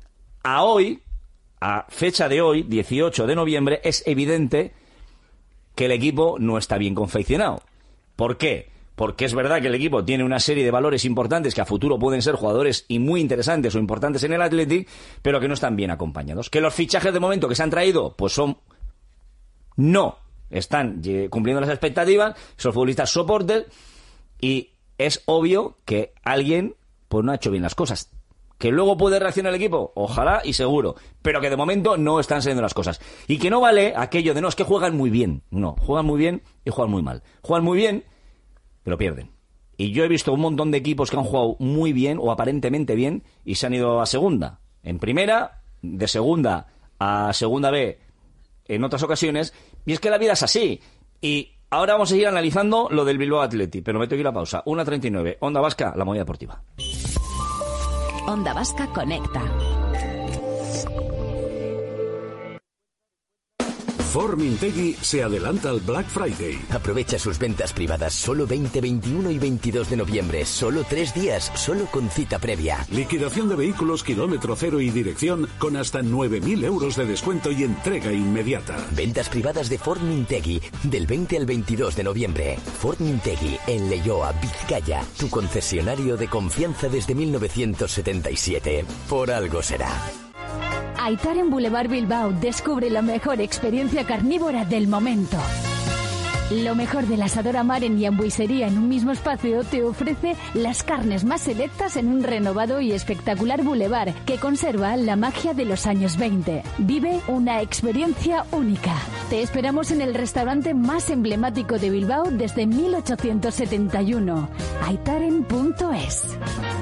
a fecha de hoy, 18 de noviembre, es evidente que el equipo no está bien confeccionado. ¿Por qué? Porque es verdad que el equipo tiene una serie de valores importantes que a futuro pueden ser jugadores y muy interesantes o importantes en el Athletic, pero que no están bien acompañados. Que los fichajes de momento que se han traído, pues no están cumpliendo las expectativas, son futbolistas soportes, y es obvio que alguien pues no ha hecho bien las cosas. ¿Que luego puede reaccionar el equipo? Ojalá y seguro. Pero que de momento no están saliendo las cosas. Y que no vale aquello de no, es que juegan muy bien. No, juegan muy bien y juegan muy mal. Juegan muy bien, pero pierden. Y yo he visto un montón de equipos que han jugado muy bien o aparentemente bien y se han ido a segunda. En primera, de segunda a segunda B en otras ocasiones. Y es que la vida es así. Y ahora vamos a seguir analizando lo del Bilbao Athletic. Pero me tengo que ir a pausa. 1:39. Onda Vasca, la movida deportiva. Onda Vasca conecta. Ford Mintegi se adelanta al Black Friday. Aprovecha sus ventas privadas solo 20, 21 y 22 de noviembre. Solo 3 días, solo con cita previa. Liquidación de vehículos kilómetro cero y dirección con hasta 9.000 euros de descuento y entrega inmediata. Ventas privadas de Ford Mintegi del 20 al 22 de noviembre. Ford Mintegi en Leioa, Vizcaya. Tu concesionario de confianza desde 1977. Por algo será. Aitaren Boulevard Bilbao descubre la mejor experiencia carnívora del momento. Lo mejor del asador Amaren y hamburguesería en un mismo espacio te ofrece las carnes más selectas en un renovado y espectacular boulevard que conserva la magia de los años 20. Vive una experiencia única. Te esperamos en el restaurante más emblemático de Bilbao desde 1871. aitaren.es.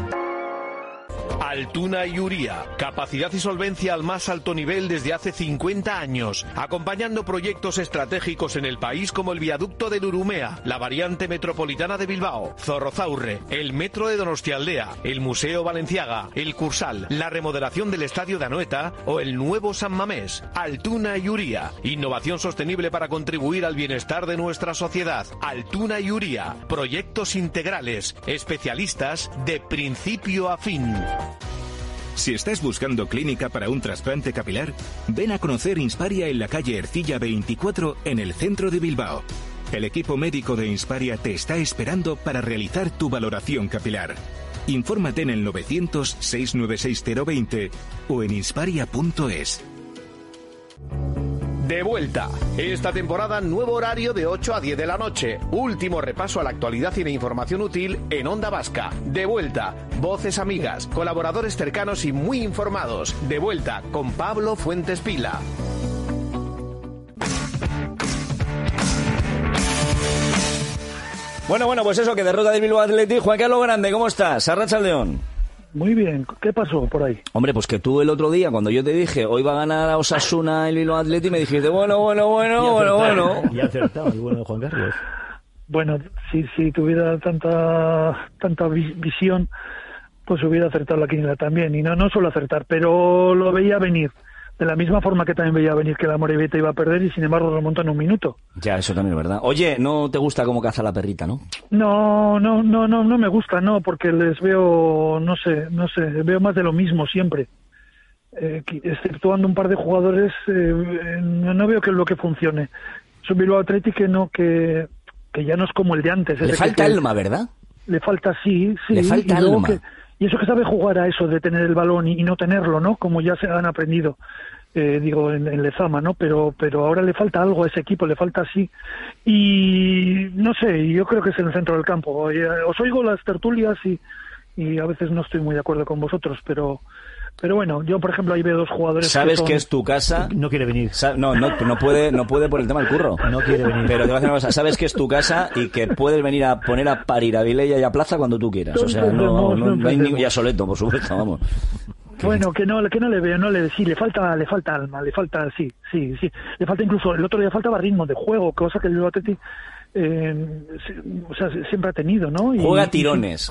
Altuna y Uría, capacidad y solvencia al más alto nivel desde hace 50 años, acompañando proyectos estratégicos en el país como el viaducto del Urumea, la variante metropolitana de Bilbao, Zorrozaurre, el metro de Donostialdea, el Museo Balenciaga, el Cursal, la remodelación del estadio de Anoeta o el nuevo San Mamés. Altuna y Uría, innovación sostenible para contribuir al bienestar de nuestra sociedad. Altuna y Uría, proyectos integrales, especialistas de principio a fin. Si estás buscando clínica para un trasplante capilar, ven a conocer Insparia en la calle Ercilla 24 en el centro de Bilbao. El equipo médico de Insparia te está esperando para realizar tu valoración capilar. Infórmate en el 900-696-020 o en insparia.es. De vuelta. Esta temporada, nuevo horario de 8 a 10 de la noche. Último repaso a la actualidad y la información útil en Onda Vasca. De vuelta. Voces amigas, colaboradores cercanos y muy informados. De vuelta con Pablo Fuentes Pila. Bueno, pues eso, que derrota del Bilbao Athletic. Juan Carlos Grande, ¿cómo estás? Arratsaldeon. Muy bien, ¿qué pasó por ahí? Hombre, pues que tú el otro día, cuando yo te dije, hoy va a ganar a Osasuna el Bilbao Athletic, me dijiste, bueno. Ya acertaba el bueno de Juan Carlos. Bueno, si tuviera tanta visión, pues hubiera acertado la quiniela también. Y no suelo acertar, pero lo veía venir. De la misma forma que también veía venir que la Morevieta iba a perder y sin embargo lo remontó en un minuto. Ya, eso también es verdad. Oye, ¿no te gusta cómo caza la perrita, no? No me gusta, no, porque les veo, no sé, veo más de lo mismo siempre. Exceptuando un par de jugadores, no veo que es lo que funcione. Es un Bilbao Athletic que ya no es como el de antes. Le falta alma, ¿verdad? Le falta, sí. Le falta alma. Y eso que sabe jugar a eso de tener el balón y no tenerlo, ¿no? Como ya se han aprendido, en Lezama, ¿no? Pero ahora le falta algo a ese equipo, le falta así. Y no sé, yo creo que es en el centro del campo. Os oigo las tertulias y a veces no estoy muy de acuerdo con vosotros, pero bueno, yo por ejemplo ahí veo dos jugadores. ¿Sabes que es tu casa? No quiere venir. No puede por el tema del curro. No quiere venir. Pero te voy a decir una cosa, sabes que es tu casa y que puedes venir a poner a parir a Vilella y a Plaza cuando tú quieras. O sea, no hay ningún... Y a Soleto, por supuesto, vamos. Bueno, que no le veo, sí, le falta alma, le falta, sí. Le falta incluso, el otro día faltaba ritmo de juego, cosa que el Bilbao Athletic siempre ha tenido, ¿no? Juega a tirones.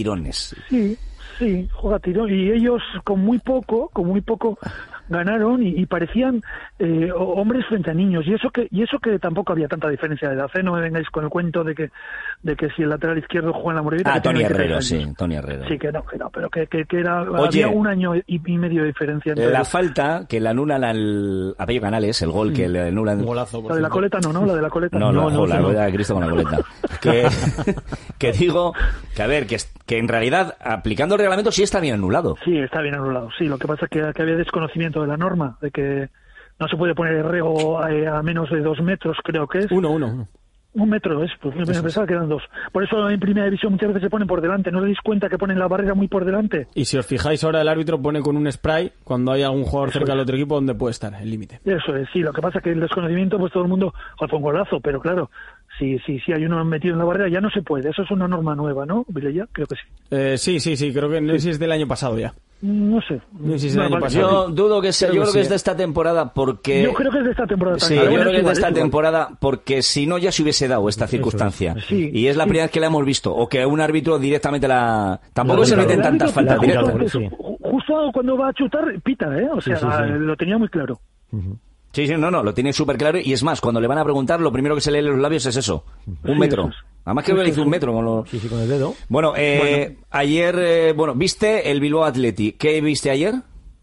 Sí, juega tiro y ellos con muy poco ganaron y parecían hombres frente a niños y eso que tampoco había tanta diferencia de edad, no me vengáis con el cuento de que si el lateral izquierdo juega en la Morevieta. Tony Herrero, sí, Tony Herrero. Sí, que no, pero que era. Oye, había un año y medio de diferencia entre la falta que le anulan al Apello Canales, el gol que le anulan. La de la coleta no, la de la coleta no, la rueda de Cristo con la coleta. que digo que a ver, que en realidad aplicando el reglamento sí está bien anulado. Sí, está bien anulado. Sí, lo que pasa es que había desconocimiento de la norma, de que no se puede poner el rego a menos de 2 metros, creo que es. 1. 1 metro es, pues me pensaba que eran 2. Por eso en primera división muchas veces se ponen por delante. ¿No os dais cuenta que ponen la barrera muy por delante? Y si os fijáis ahora el árbitro pone con un spray cuando hay algún jugador cerca del otro equipo donde puede estar el límite. Eso es, sí. Lo que pasa es que el desconocimiento, pues todo el mundo fue un golazo, pero claro, si hay uno metido en la barrera ya no se puede. Eso es una norma nueva, ¿no, Vilella? Creo que sí. Sí, creo que no sé si es del año pasado ya. No sé. Yo dudo que sea. Yo creo que es de esta temporada porque... Yo creo que es de esta temporada también. Sí, yo creo que es de esta temporada porque si no ya se hubiese dado esta circunstancia. Sí, y es la primera vez que la hemos visto. O que un árbitro directamente la... Tampoco se meten tantas faltas directas. Justo cuando va a chutar, pita, ¿eh? O sea, lo tenía muy claro. Sí, no, lo tiene súper claro, y es más, cuando le van a preguntar, lo primero que se lee en los labios es eso, un metro. Además que le hizo un metro con los... Sí, con el dedo. Bueno, ayer, ¿viste el Bilbao Athletic? ¿Qué viste ayer?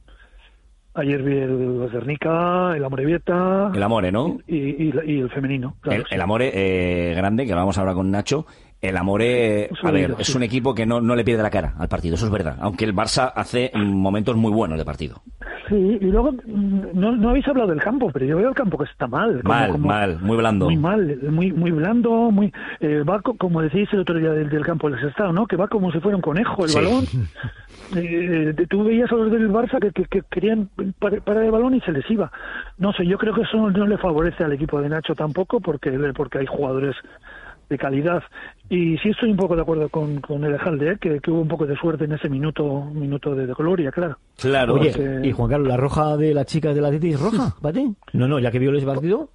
Ayer vi el Guernica, el Amorebieta... El Amore, ¿no? Y el femenino. Claro, el Amore grande, que vamos ahora con Nacho. El Amore, es un equipo que no le pierde la cara al partido, eso es verdad. Aunque el Barça hace momentos muy buenos de partido. Sí, y luego no habéis hablado del campo, pero yo veo el campo que está mal. Mal, muy blando. Muy mal, muy blando, va como decís el otro día del campo del Sestao, ¿no? Que va como si fuera un conejo el balón. Tú veías a los del Barça que querían parar el balón y se les iba. No sé, yo creo que eso no le favorece al equipo de Nacho tampoco, porque hay jugadores de calidad. Y sí estoy un poco de acuerdo con el Ejalde, que hubo un poco de suerte en ese minuto de gloria, claro. Claro. Oye, y Juan Carlos, ¿la roja de las chicas de la Atleti es roja para ti? No, ya que vio ese partido.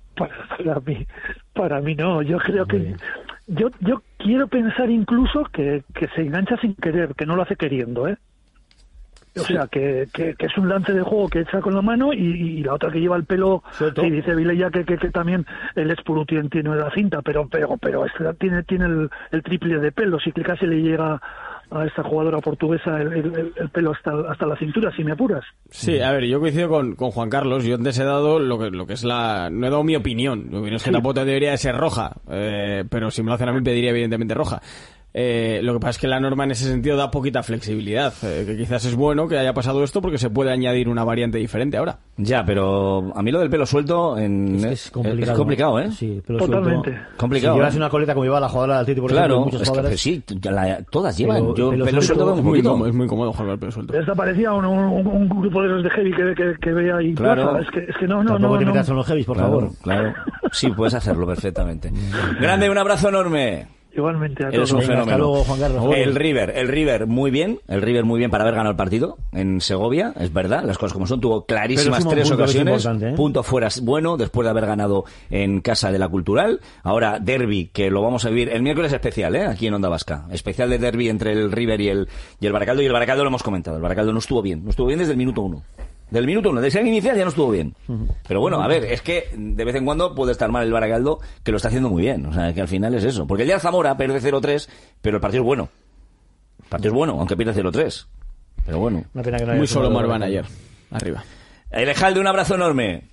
Para mí no, yo creo que yo quiero pensar incluso que se engancha sin querer, que no lo hace queriendo, O sea, que es un lance de juego que echa con la mano y la otra que lleva el pelo. Sí, dice Vilella que también el Espurutien tiene la cinta, pero este tiene el triple de pelo, si que casi le llega a esta jugadora portuguesa el pelo hasta la cintura, si me apuras. Sí, a ver, yo coincido con Juan Carlos. Yo antes he dado lo que es no he dado mi opinión. Mi opinión es que tampoco debería de ser roja, pero si me lo hacen a mí pediría evidentemente roja. Lo que pasa es que la norma en ese sentido da poquita flexibilidad, que quizás es bueno que haya pasado esto porque se puede añadir una variante diferente ahora. Ya, pero a mí lo del pelo suelto es complicado, ¿eh? Sí, pelo totalmente suelto. Complicado. Si llevas una coleta como lleva la jugadora del Atleti, por claro, ejemplo, muchas jugadoras... sí, todas llevan. Yo pelo suelto un poquito. Es muy cómodo jugar el pelo suelto. Esta parecía un grupo de los de heavy que veía ahí. Claro. Es que no. Tampoco te metas en los heavy, por favor. Claro. Sí, puedes hacerlo perfectamente. Grande, un abrazo enorme. Igualmente a todos. Eres un fenómeno. Hasta luego, Juan Carlos. El River muy bien para haber ganado el partido en Segovia, es verdad, las cosas como son, tuvo clarísimas 3 ocasiones, punto fuera bueno después de haber ganado en casa de la Cultural. Ahora derbi, que lo vamos a vivir el miércoles especial, aquí en Onda Vasca, especial de derbi entre el River y el Baracaldo, y el Baracaldo lo hemos comentado, el Baracaldo no estuvo bien desde el minuto 1. Del minuto 1, de esa inicial ya no estuvo bien. Pero bueno, a ver, es que de vez en cuando puede estar mal el Baracaldo, que lo está haciendo muy bien. O sea, que al final es eso. Porque el día de Zamora pierde 0-3, pero el partido es bueno. El partido es bueno, aunque pierde 0-3. Pero bueno. Una pena que no muy solo Marvan ayer. Arriba. El Ejalde, un abrazo enorme.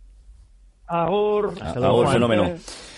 Agur. Agur, fenómeno.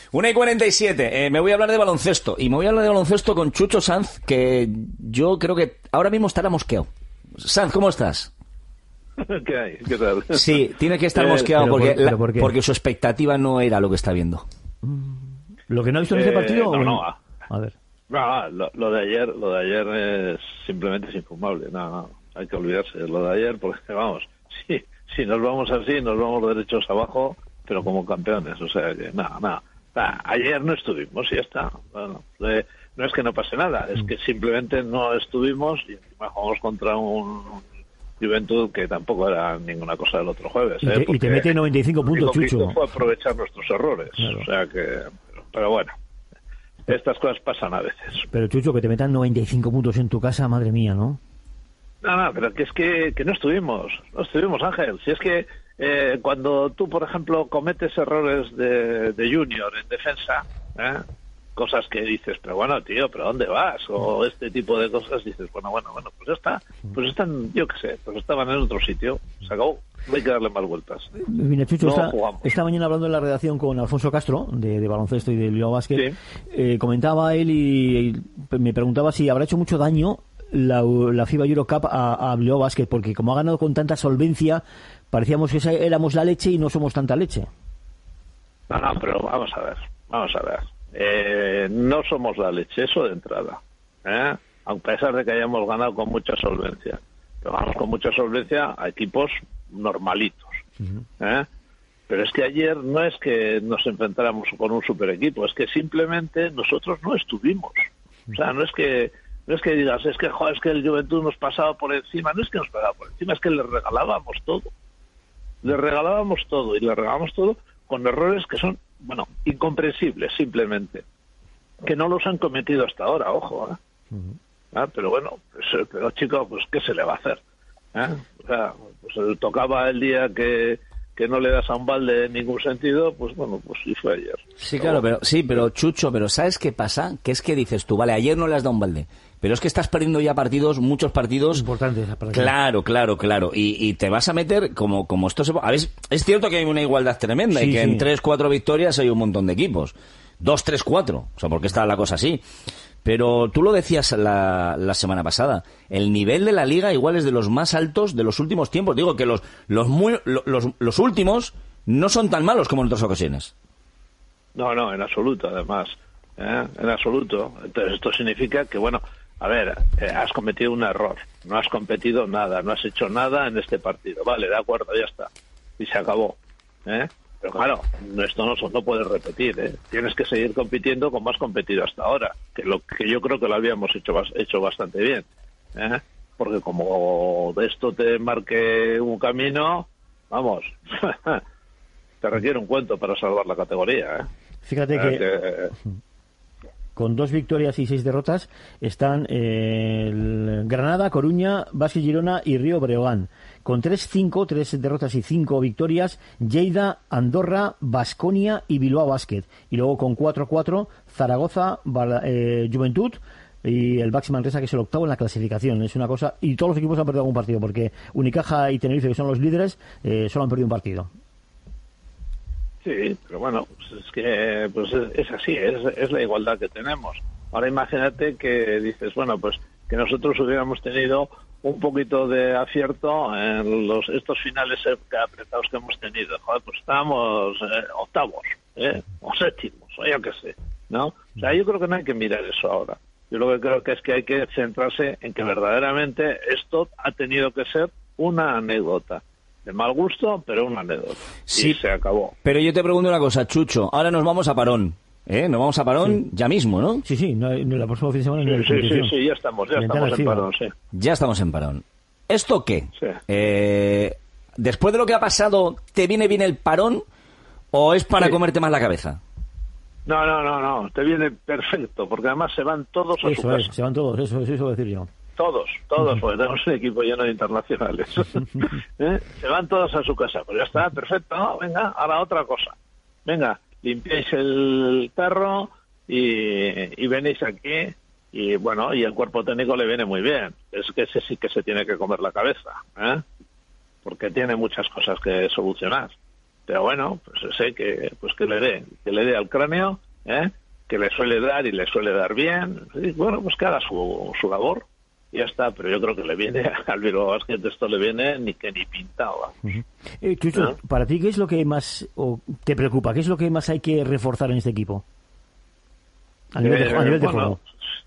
1:47. Me voy a hablar de baloncesto. Y me voy a hablar de baloncesto con Chucho Sanz, que yo creo que ahora mismo estará mosqueado. Sanz, ¿cómo estás? ¿Qué hay? ¿Qué tal? Sí, tiene que estar mosqueado porque su expectativa no era lo que está viendo. ¿Lo que no ha visto en ese partido? No. A ver. No, lo de ayer es simplemente infumable. No, hay que olvidarse de lo de ayer porque, vamos, si nos vamos así, nos vamos derechos abajo, pero como campeones. O sea, que nada. Ayer no estuvimos y ya está. Bueno, no es que no pase nada, es que simplemente no estuvimos y encima jugamos contra un Juventud que tampoco era ninguna cosa del otro jueves. Y te mete 95 puntos, Chucho. Lo fue aprovechar nuestros errores. Claro. O sea que... Pero bueno, estas cosas pasan a veces. Pero Chucho, que te metan 95 puntos en tu casa, madre mía, ¿no? No, pero que es que no estuvimos, Ángel. Si es que cuando tú, por ejemplo, cometes errores de junior en defensa, cosas que dices, pero bueno, tío, ¿pero dónde vas? O este tipo de cosas, dices, bueno, pues ya está. Pues están, yo qué sé, pues estaban en otro sitio. Se acabó. No hay que darle más vueltas. Mira, Chucho, esta mañana hablando en la redacción con Alfonso Castro, de baloncesto y de Bilbao Basket, comentaba él y me preguntaba si habrá hecho mucho daño la FIBA Eurocup a Bilbao Basket, porque como ha ganado con tanta solvencia, parecíamos que éramos la leche y no somos tanta leche. No, pero vamos a ver. No somos la leche, eso de entrada, a pesar de que hayamos ganado con mucha solvencia, pero ganamos con mucha solvencia a equipos normalitos, pero es que ayer no es que nos enfrentáramos con un super equipo, es que simplemente nosotros no estuvimos. O sea, no es que digas, es que el Juventud nos pasaba por encima, no es que nos pasaba por encima, es que le regalábamos todo y le regalábamos todo con errores que son, incomprensibles simplemente, que no los han cometido hasta ahora, ojo, pero bueno, pero chico, pues ¿qué se le va a hacer? O sea, pues tocaba el día que que no le das a un balde en ningún sentido, pues bueno, pues sí fue ayer. Sí, claro, pero Chucho, pero ¿sabes qué pasa? Que es que dices tú, vale, ayer no le has dado un balde, pero es que estás perdiendo ya muchos partidos importantes. Claro. Y te vas a meter como esto se... A ver, es cierto que hay una igualdad tremenda y que en 3-4 victorias hay un montón de equipos. 2, 3, 4. O sea, ¿por qué está la cosa así? Pero tú lo decías la semana pasada. El nivel de la liga igual es de los más altos de los últimos tiempos. Digo que los últimos no son tan malos como en otras ocasiones. No, en absoluto, además. En absoluto. Entonces esto significa que, bueno, a ver, has cometido un error. No has competido nada, no has hecho nada en este partido. Vale, de acuerdo, ya está. Y se acabó. Pero claro, esto no puedes repetir, Tienes que seguir compitiendo como has competido hasta ahora, que yo creo que lo habíamos hecho bastante bien, porque como de esto te marque un camino, vamos, te requiere un cuento para salvar la categoría, Fíjate que con 2 victorias y 6 derrotas están Granada, Coruña, Basque Girona y Río Breogán. Con 3 derrotas y 5 victorias, Lleida, Andorra, Baskonia y Bilbao Basket. Y luego con 4-4, Zaragoza, Juventud y el Baxi Manresa, que es el octavo en la clasificación. Es una cosa... Y todos los equipos han perdido algún partido, porque Unicaja y Tenerife, que son los líderes, solo han perdido un partido. Sí, pero bueno, pues es que pues es así, es la igualdad que tenemos. Ahora imagínate que dices, bueno, pues que nosotros hubiéramos tenido un poquito de acierto en estos finales apretados que hemos tenido. Joder, pues estábamos octavos, o séptimos, o yo qué sé, ¿no? O sea, yo creo que no hay que mirar eso ahora. Yo lo que creo que es que hay que centrarse en que verdaderamente esto ha tenido que ser una anécdota. De mal gusto, pero una anécdota. Sí, y se acabó. Pero yo te pregunto una cosa, Chucho. Ahora nos vamos a parón. Nos vamos a parón ya mismo, ¿no? Sí. No, la próxima fin de semana. Sí, ya estamos en parón, sí. Ya estamos en parón. ¿Esto qué? Sí. Después de lo que ha pasado, ¿te viene bien el parón o es para comerte más la cabeza? No. Te viene perfecto, porque además se van todos a su casa. Se van todos, eso voy a decir yo. Todos, porque tenemos un equipo lleno de internacionales. Se van todos a su casa. Pues ya está, perfecto, ¿no? Venga, ahora otra cosa. Venga, limpiáis el perro y venís aquí. Y bueno, y el cuerpo técnico le viene muy bien. Es que ese sí que se tiene que comer la cabeza, porque tiene muchas cosas que solucionar. Pero bueno, pues sé que le dé al cráneo, que le suele dar y le suele dar bien. Y bueno, pues que haga su labor. Ya está, pero yo creo que le viene al Bilbao Basket, esto le viene ni pintado. Chucho, para ti, ¿qué es lo que más te preocupa? ¿Qué es lo que más hay que reforzar en este equipo? A nivel de juego.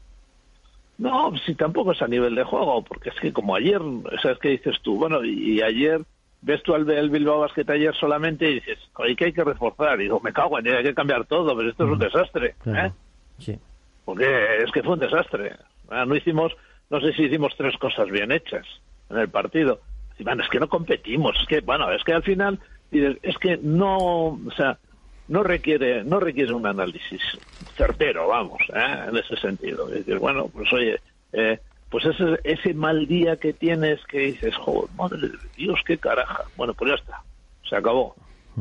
No, si tampoco es a nivel de juego, porque es que como ayer, ¿sabes qué dices tú? Bueno, y ayer ves tú al Bilbao Basket ayer solamente y dices, oye, ¿qué hay que reforzar? Y digo, me cago en ello, hay que cambiar todo, pero esto es un desastre. Claro. Sí. Porque es que fue un desastre. No sé si hicimos 3 cosas bien hechas en el partido. Y, bueno, es que no competimos. Es que al final es que no requiere un análisis certero, vamos, en ese sentido. Es decir, bueno, pues oye, pues ese mal día que tienes que dices, joder, madre de Dios, qué caraja. Bueno, pues ya está, se acabó.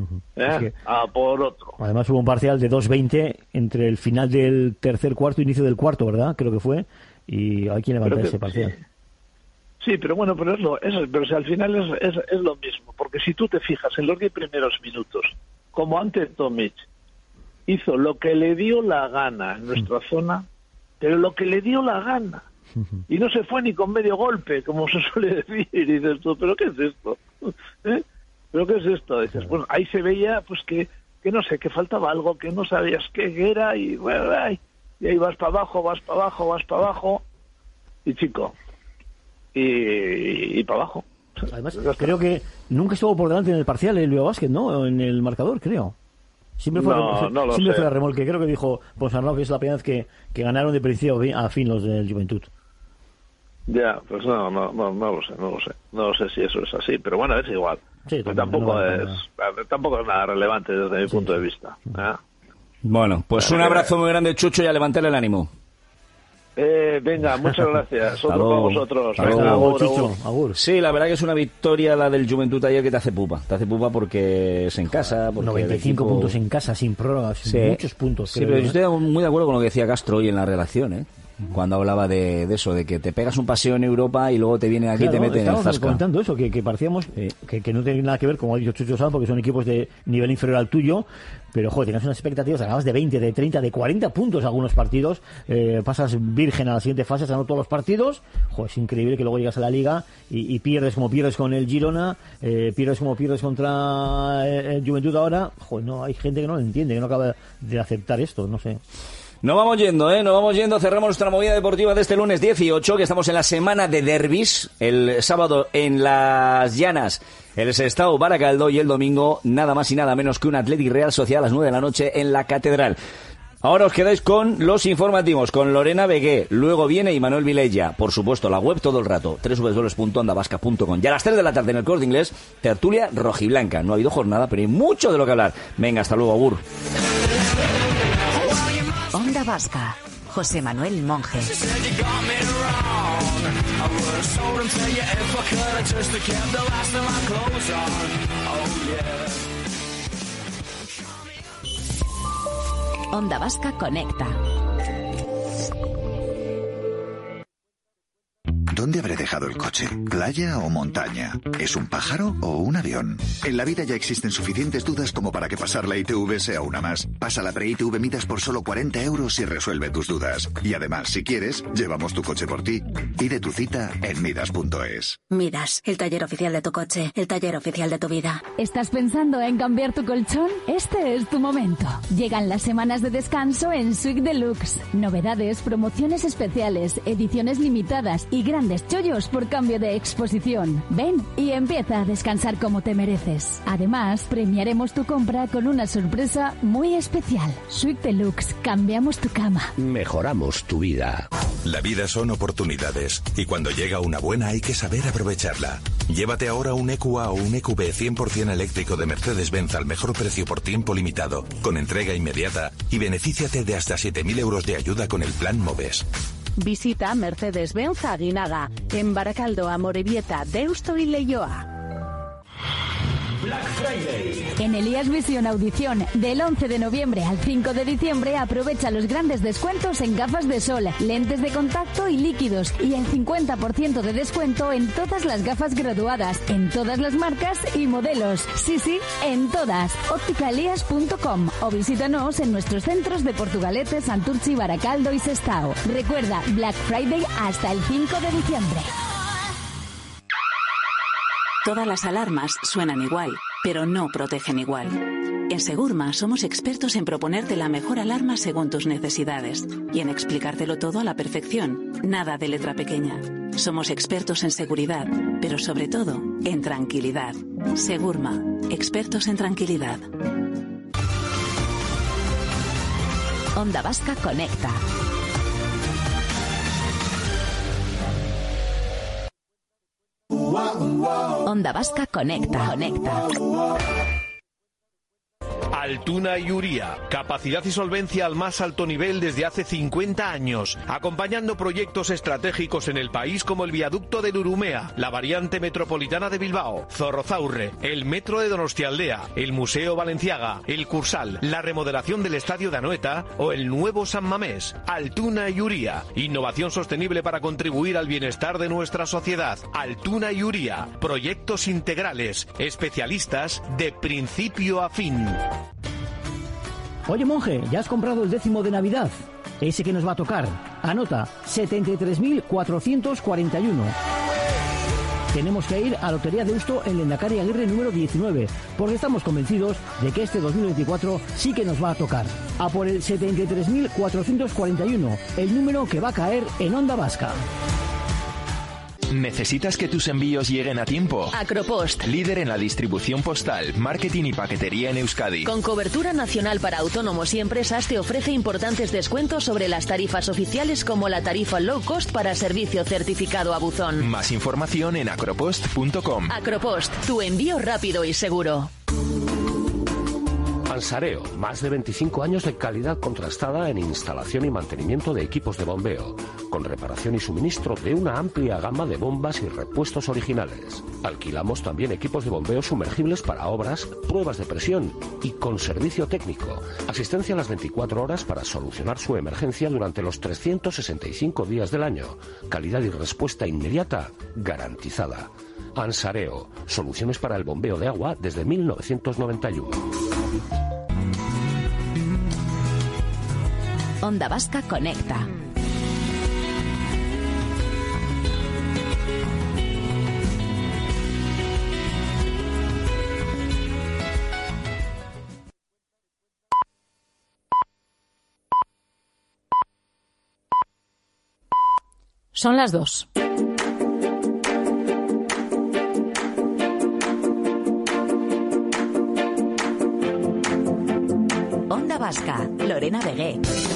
A por otro. Además hubo un parcial de 2-20 entre el final del tercer cuarto e inicio del cuarto, ¿verdad? Creo que fue. Y hay quien levanta ese parcial. Sí, pero bueno, pero si al final es lo mismo, porque si tú te fijas en los 10 primeros minutos, como antes Tomic hizo lo que le dio la gana en nuestra zona, pero lo que le dio la gana, y no se fue ni con medio golpe, como se suele decir, y dices tú, ¿pero qué es esto? ¿Pero qué es esto? Dices, bueno, ahí se veía pues que no sé, que faltaba algo, que no sabías qué era, y bueno, y ahí vas para abajo, y chico, y para abajo. Además, creo que nunca estuvo por delante en el parcial el Bilbao Basket, ¿no? En el marcador, creo. Siempre fue la remolque. Creo que dijo Ponsarnau que es la primera vez que ganaron de principio a fin los del Juventud. Ya, pues no lo sé. No sé si eso es así, pero bueno, es igual. Sí, tampoco es nada relevante desde mi punto de vista. Bueno, pues un abrazo muy grande, Chucho, y a levantarle el ánimo. Venga, muchas gracias. Otro para vosotros. Agur. Sí, la verdad que es una victoria la del Juventud ayer que te hace pupa. Te hace pupa porque es en casa. Porque 95 puntos en casa, sin prórrogas, muchos puntos. Sí, pero yo estoy muy de acuerdo con lo que decía Castro hoy en la redacción, cuando hablaba de eso, de que te pegas un paseo en Europa y luego te vienen aquí y te meten en el zasca. Comentando eso, que parecíamos que no tiene nada que ver, como ha dicho Chucho Sá, porque son equipos de nivel inferior al tuyo, pero joder, tienes unas expectativas, acabas de 20, de 30, de 40 puntos algunos partidos, pasas virgen a la siguiente fase, ganando todos los partidos, joder, es increíble que luego llegas a la Liga y pierdes como pierdes con el Girona, pierdes como pierdes contra el Juventud ahora, joder, no, hay gente que no lo entiende, que no acaba de aceptar esto, no sé. Nos vamos yendo, cerramos nuestra movida deportiva de este lunes 18, que estamos en la semana de derbis, el sábado en Las Llanas, el Sestao Baracaldo, y el domingo nada más y nada menos que un Athletic Real Sociedad a las 9 de la noche en la Catedral. Ahora os quedáis con los informativos, con Lorena Begué, luego viene Imanol Vilella, por supuesto la web todo el rato, www.ondavasca.com, y a las 3 de la tarde en el Corte Inglés, tertulia rojiblanca. No ha habido jornada, pero hay mucho de lo que hablar. Venga, hasta luego, agur. Onda Vasca, José Manuel Monje. Onda Vasca conecta. ¿Dónde habré dejado el coche? ¿Playa o montaña? ¿Es un pájaro o un avión? En la vida ya existen suficientes dudas como para que pasar la ITV sea una más. Pasa la pre-ITV Midas por solo 40 € y resuelve tus dudas. Y además, si quieres, llevamos tu coche por ti. Pide tu cita en Midas.es. Midas, el taller oficial de tu coche, el taller oficial de tu vida. ¿Estás pensando en cambiar tu colchón? Este es tu momento. Llegan las semanas de descanso en Suite Deluxe. Novedades, promociones especiales, ediciones limitadas y grandes chollos por cambio de exposición. Ven y empieza a descansar como te mereces. Además, premiaremos tu compra con una sorpresa muy especial. Suite Deluxe, cambiamos tu cama. Mejoramos tu vida. La vida son oportunidades y cuando llega una buena hay que saber aprovecharla. Llévate ahora un EQA o un EQB 100% eléctrico de Mercedes-Benz al mejor precio por tiempo limitado, con entrega inmediata, y benefíciate de hasta 7.000 € de ayuda con el Plan Moves. Visita Mercedes-Benz Aguinaga, en Baracaldo, Amorebieta, Deusto y Leioa. Black Friday. En Elías Visión Audición, del 11 de noviembre al 5 de diciembre, aprovecha los grandes descuentos en gafas de sol, lentes de contacto y líquidos, y el 50% de descuento en todas las gafas graduadas, en todas las marcas y modelos. Sí, en todas. Ópticaelías.com o visítanos en nuestros centros de Portugalete, Santurchi, Baracaldo y Sestao. Recuerda, Black Friday hasta el 5 de diciembre. Todas las alarmas suenan igual, pero no protegen igual. En Segurma somos expertos en proponerte la mejor alarma según tus necesidades y en explicártelo todo a la perfección, nada de letra pequeña. Somos expertos en seguridad, pero sobre todo en tranquilidad. Segurma, expertos en tranquilidad. Onda Vasca conecta. Onda Vasca conecta. Altuna y Uría, capacidad y solvencia al más alto nivel desde hace 50 años, acompañando proyectos estratégicos en el país como el viaducto del Urumea, la variante metropolitana de Bilbao, Zorrozaurre, el metro de Donostialdea, el Museo Balenciaga, el Cursal, la remodelación del estadio de Anoeta o el nuevo San Mamés. Altuna y Uría, innovación sostenible para contribuir al bienestar de nuestra sociedad. Altuna y Uría, proyectos integrales, especialistas de principio a fin. Oye, monje, ¿ya has comprado el 10º de Navidad? Ese que nos va a tocar. Anota, 73.441. Tenemos que ir a Lotería Deusto en Lendakari Aguirre número 19, porque estamos convencidos de que este 2024 sí que nos va a tocar. A por el 73.441, el número que va a caer en Onda Vasca. ¿Necesitas que tus envíos lleguen a tiempo? Acropost, líder en la distribución postal, marketing y paquetería en Euskadi. Con cobertura nacional para autónomos y empresas, te ofrece importantes descuentos sobre las tarifas oficiales, como la tarifa low cost para servicio certificado a buzón. Más información en acropost.com. Acropost, tu envío rápido y seguro. Ansareo, más de 25 años de calidad contrastada en instalación y mantenimiento de equipos de bombeo, con reparación y suministro de una amplia gama de bombas y repuestos originales. Alquilamos también equipos de bombeo sumergibles para obras, pruebas de presión y con servicio técnico. Asistencia a las 24 horas para solucionar su emergencia durante los 365 días del año. Calidad y respuesta inmediata garantizada. Ansareo, soluciones para el bombeo de agua desde 1991. Onda Vasca conecta. Son las 2. Onda Vasca, Lorena Vegué.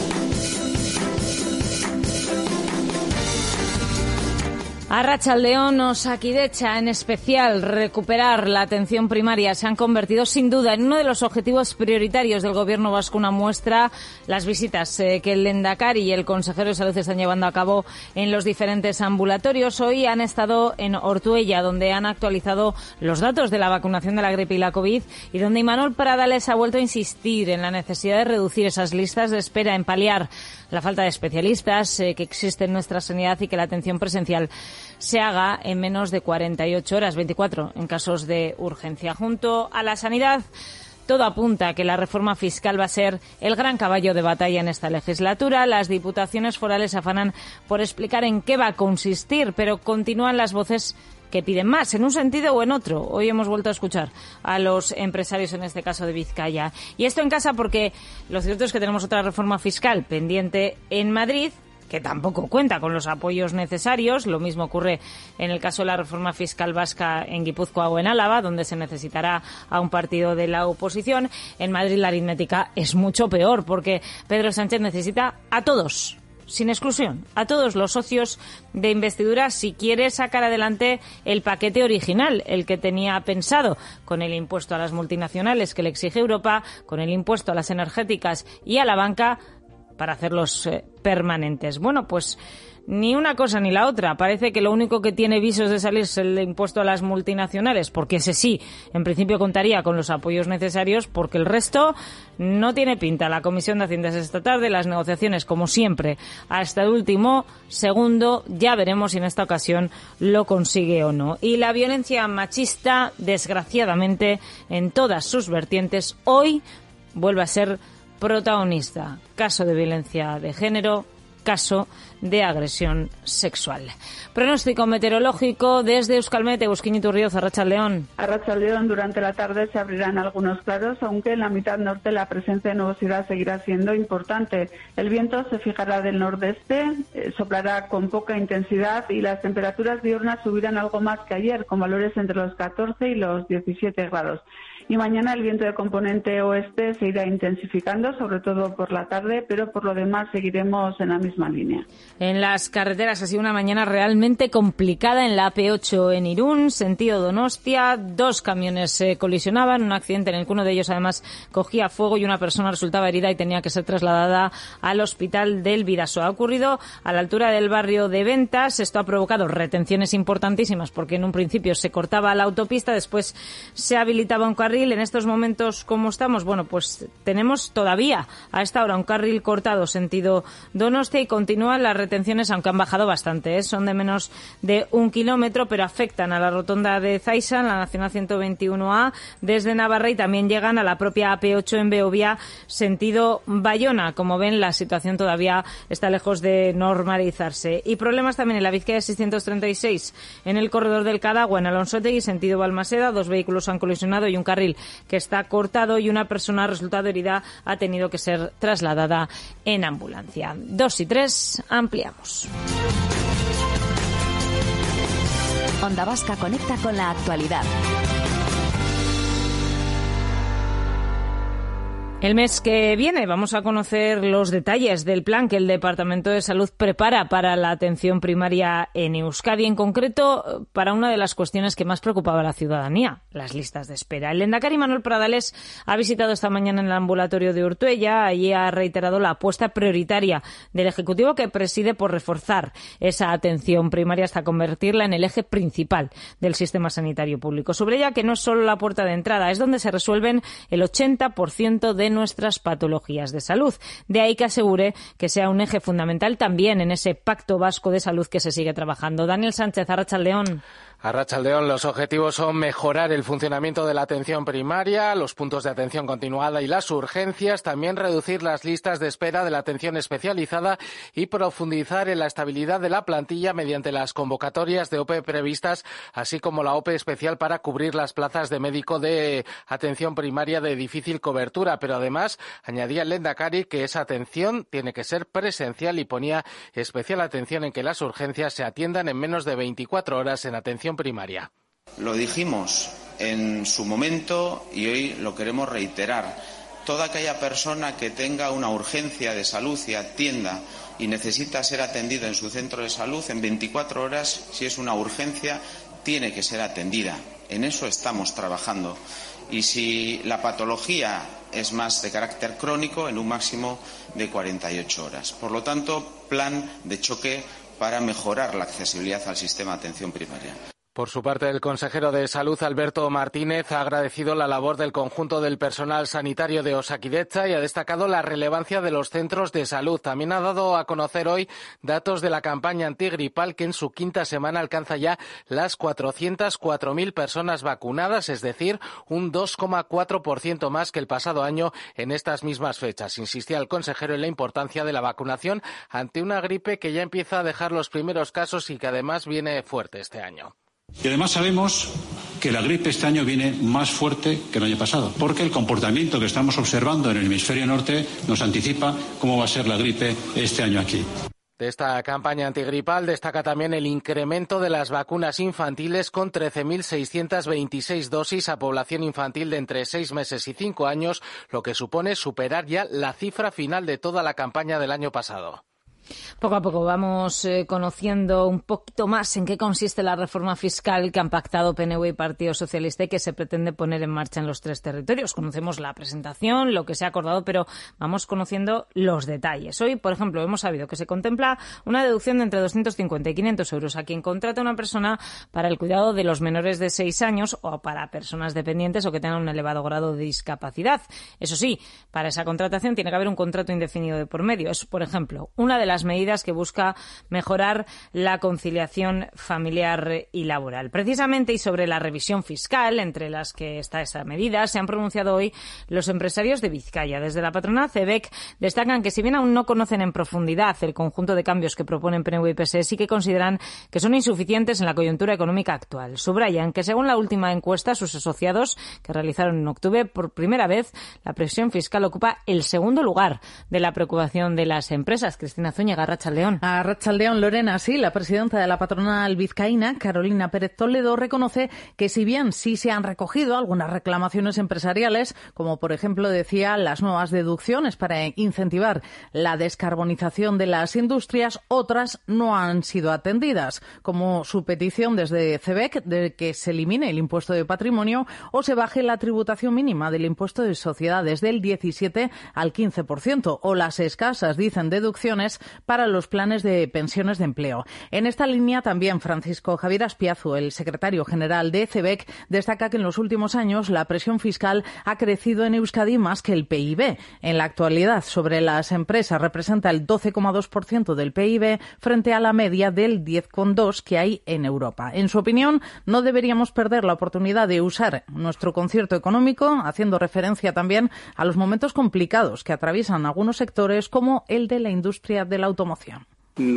Arratsaldeon, Osakidecha, en especial recuperar la atención primaria, se han convertido sin duda en uno de los objetivos prioritarios del gobierno vasco. Una muestra, las visitas que el Lehendakari y el consejero de Salud están llevando a cabo en los diferentes ambulatorios. Hoy han estado en Ortuella, donde han actualizado los datos de la vacunación de la gripe y la COVID, y donde Imanol Pradales ha vuelto a insistir en la necesidad de reducir esas listas de espera, en paliar la falta de especialistas que existe en nuestra sanidad y que la atención presencial se haga en menos de 48 horas, 24 en casos de urgencia. Junto a la sanidad, todo apunta a que la reforma fiscal va a ser el gran caballo de batalla en esta legislatura. Las diputaciones forales se afanan por explicar en qué va a consistir, pero continúan las voces que piden más, en un sentido o en otro. Hoy hemos vuelto a escuchar a los empresarios, en este caso de Vizcaya. Y esto en casa porque lo cierto es que tenemos otra reforma fiscal pendiente en Madrid, que tampoco cuenta con los apoyos necesarios. Lo mismo ocurre en el caso de la reforma fiscal vasca en Guipúzcoa o en Álava, donde se necesitará a un partido de la oposición. En Madrid la aritmética es mucho peor, porque Pedro Sánchez necesita a todos, sin exclusión, a todos los socios de investidura si quiere sacar adelante el paquete original, el que tenía pensado, con el impuesto a las multinacionales que le exige Europa, con el impuesto a las energéticas y a la banca, para hacerlos permanentes. Bueno, pues ni una cosa ni la otra. Parece que lo único que tiene visos de salir es el impuesto a las multinacionales, porque ese sí, en principio contaría con los apoyos necesarios, porque el resto no tiene pinta. La Comisión de Hacienda esta tarde, las negociaciones, como siempre, hasta el último segundo. Ya veremos si en esta ocasión lo consigue o no. Y la violencia machista, desgraciadamente, en todas sus vertientes, hoy vuelve a ser protagonista. Caso de violencia de género, caso de agresión sexual. Pronóstico meteorológico desde Euskalmet, Egusquiñi Turrioz, Arratsaldeon. Arratsaldeon, durante la tarde se abrirán algunos claros, aunque en la mitad norte la presencia de nubosidad seguirá siendo importante. El viento se fijará del nordeste, soplará con poca intensidad y las temperaturas diurnas subirán algo más que ayer, con valores entre los 14 y los 17 grados. Y mañana el viento de componente oeste se irá intensificando, sobre todo por la tarde, pero por lo demás seguiremos en la misma línea. En las carreteras ha sido una mañana realmente complicada en la AP8 en Irún, sentido Donostia. 2 camiones colisionaban, un accidente en el que uno de ellos además cogía fuego y una persona resultaba herida y tenía que ser trasladada al hospital del Bidasoa. Ha ocurrido a la altura del barrio de Ventas. Esto ha provocado retenciones importantísimas porque en un principio se cortaba la autopista, después se habilitaba un carril. En estos momentos, ¿cómo estamos? Bueno, pues tenemos todavía a esta hora un carril cortado sentido Donostia y continúan las retenciones, aunque han bajado bastante, son de menos de 1 kilómetro, pero afectan a la rotonda de Zaizan, la Nacional 121A, desde Navarra, y también llegan a la propia AP8 en Beovia, sentido Bayona. Como ven, la situación todavía está lejos de normalizarse. Y problemas también en la Vizcaya 636, en el corredor del Cadagua, en Alonsotegui, sentido Balmaseda. 2 vehículos han colisionado y un carril que está cortado y una persona resultado herida ha tenido que ser trasladada en ambulancia. 2 y 3, ampliamos. Onda Vasca conecta con la actualidad. El mes que viene vamos a conocer los detalles del plan que el Departamento de Salud prepara para la atención primaria en Euskadi, en concreto para una de las cuestiones que más preocupaba a la ciudadanía, las listas de espera. El lehendakari Manuel Pradales ha visitado esta mañana en el ambulatorio de Ortuella. Allí ha reiterado la apuesta prioritaria del Ejecutivo que preside por reforzar esa atención primaria hasta convertirla en el eje principal del sistema sanitario público. Subraya que no es solo la puerta de entrada, es donde se resuelven el 80% de nuestras patologías de salud. De ahí que asegure que sea un eje fundamental también en ese Pacto Vasco de Salud que se sigue trabajando. Daniel Sánchez, Arratsaldeón. Arratsaldeón, los objetivos son mejorar el funcionamiento de la atención primaria, los puntos de atención continuada y las urgencias, también reducir las listas de espera de la atención especializada y profundizar en la estabilidad de la plantilla mediante las convocatorias de OPE previstas, así como la OPE especial para cubrir las plazas de médico de atención primaria de difícil cobertura. Pero además, añadía el lehendakari que esa atención tiene que ser presencial y ponía especial atención en que las urgencias se atiendan en menos de 24 horas en atención primaria. Lo dijimos en su momento y hoy lo queremos reiterar. Toda aquella persona que tenga una urgencia de salud y atienda y necesita ser atendida en su centro de salud, en 24 horas, si es una urgencia, tiene que ser atendida. En eso estamos trabajando. Y si la patología es más de carácter crónico, en un máximo de 48 horas. Por lo tanto, plan de choque para mejorar la accesibilidad al sistema de atención primaria. Por su parte, el consejero de Salud, Alberto Martínez, ha agradecido la labor del conjunto del personal sanitario de Osakidetza y ha destacado la relevancia de los centros de salud. También ha dado a conocer hoy datos de la campaña antigripal que en su quinta semana alcanza ya las 404.000 personas vacunadas, es decir, un 2,4% más que el pasado año en estas mismas fechas. Insistía el consejero en la importancia de la vacunación ante una gripe que ya empieza a dejar los primeros casos y que además viene fuerte este año. Y además sabemos que la gripe este año viene más fuerte que el año pasado, porque el comportamiento que estamos observando en el hemisferio norte nos anticipa cómo va a ser la gripe este año aquí. De esta campaña antigripal destaca también el incremento de las vacunas infantiles con 13.626 dosis a población infantil de entre 6 meses y 5 años, lo que supone superar ya la cifra final de toda la campaña del año pasado. Poco a poco vamos conociendo un poquito más en qué consiste la reforma fiscal que han pactado PNV y Partido Socialista y que se pretende poner en marcha en los 3 territorios. Conocemos la presentación, lo que se ha acordado, pero vamos conociendo los detalles. Hoy, por ejemplo, hemos sabido que se contempla una deducción de entre 250 y 500 euros a quien contrata a una persona para el cuidado de los menores de 6 años o para personas dependientes o que tengan un elevado grado de discapacidad. Eso sí, para esa contratación tiene que haber un contrato indefinido de por medio. Es, por ejemplo, una de las medidas que busca mejorar la conciliación familiar y laboral. Precisamente, y sobre la revisión fiscal, entre las que está esa medida, se han pronunciado hoy los empresarios de Vizcaya. Desde la patronal CEBEC destacan que si bien aún no conocen en profundidad el conjunto de cambios que proponen PNV y PSE, sí que consideran que son insuficientes en la coyuntura económica actual. Subrayan que según la última encuesta, sus asociados que realizaron en octubre, por primera vez la presión fiscal ocupa el segundo lugar de la preocupación de las empresas. Cristina Zúñiga, Arratsaldeón. Arratsaldeón, Lorena. Sí, la presidenta de la patronal vizcaína, Carolina Pérez Toledo, reconoce que si bien sí se han recogido algunas reclamaciones empresariales, como por ejemplo decía las nuevas deducciones para incentivar la descarbonización de las industrias, otras no han sido atendidas, como su petición desde CEBEC de que se elimine el impuesto de patrimonio o se baje la tributación mínima del impuesto de sociedades del 17 al 15%, o las escasas, dicen, deducciones para los planes de pensiones de empleo. En esta línea también Francisco Javier Aspiazu, el secretario general de CEBEC, destaca que en los últimos años la presión fiscal ha crecido en Euskadi más que el PIB. En la actualidad, sobre las empresas representa el 12,2% del PIB frente a la media del 10,2% que hay en Europa. En su opinión, no deberíamos perder la oportunidad de usar nuestro concierto económico, haciendo referencia también a los momentos complicados que atraviesan algunos sectores como el de la industria de la automoción.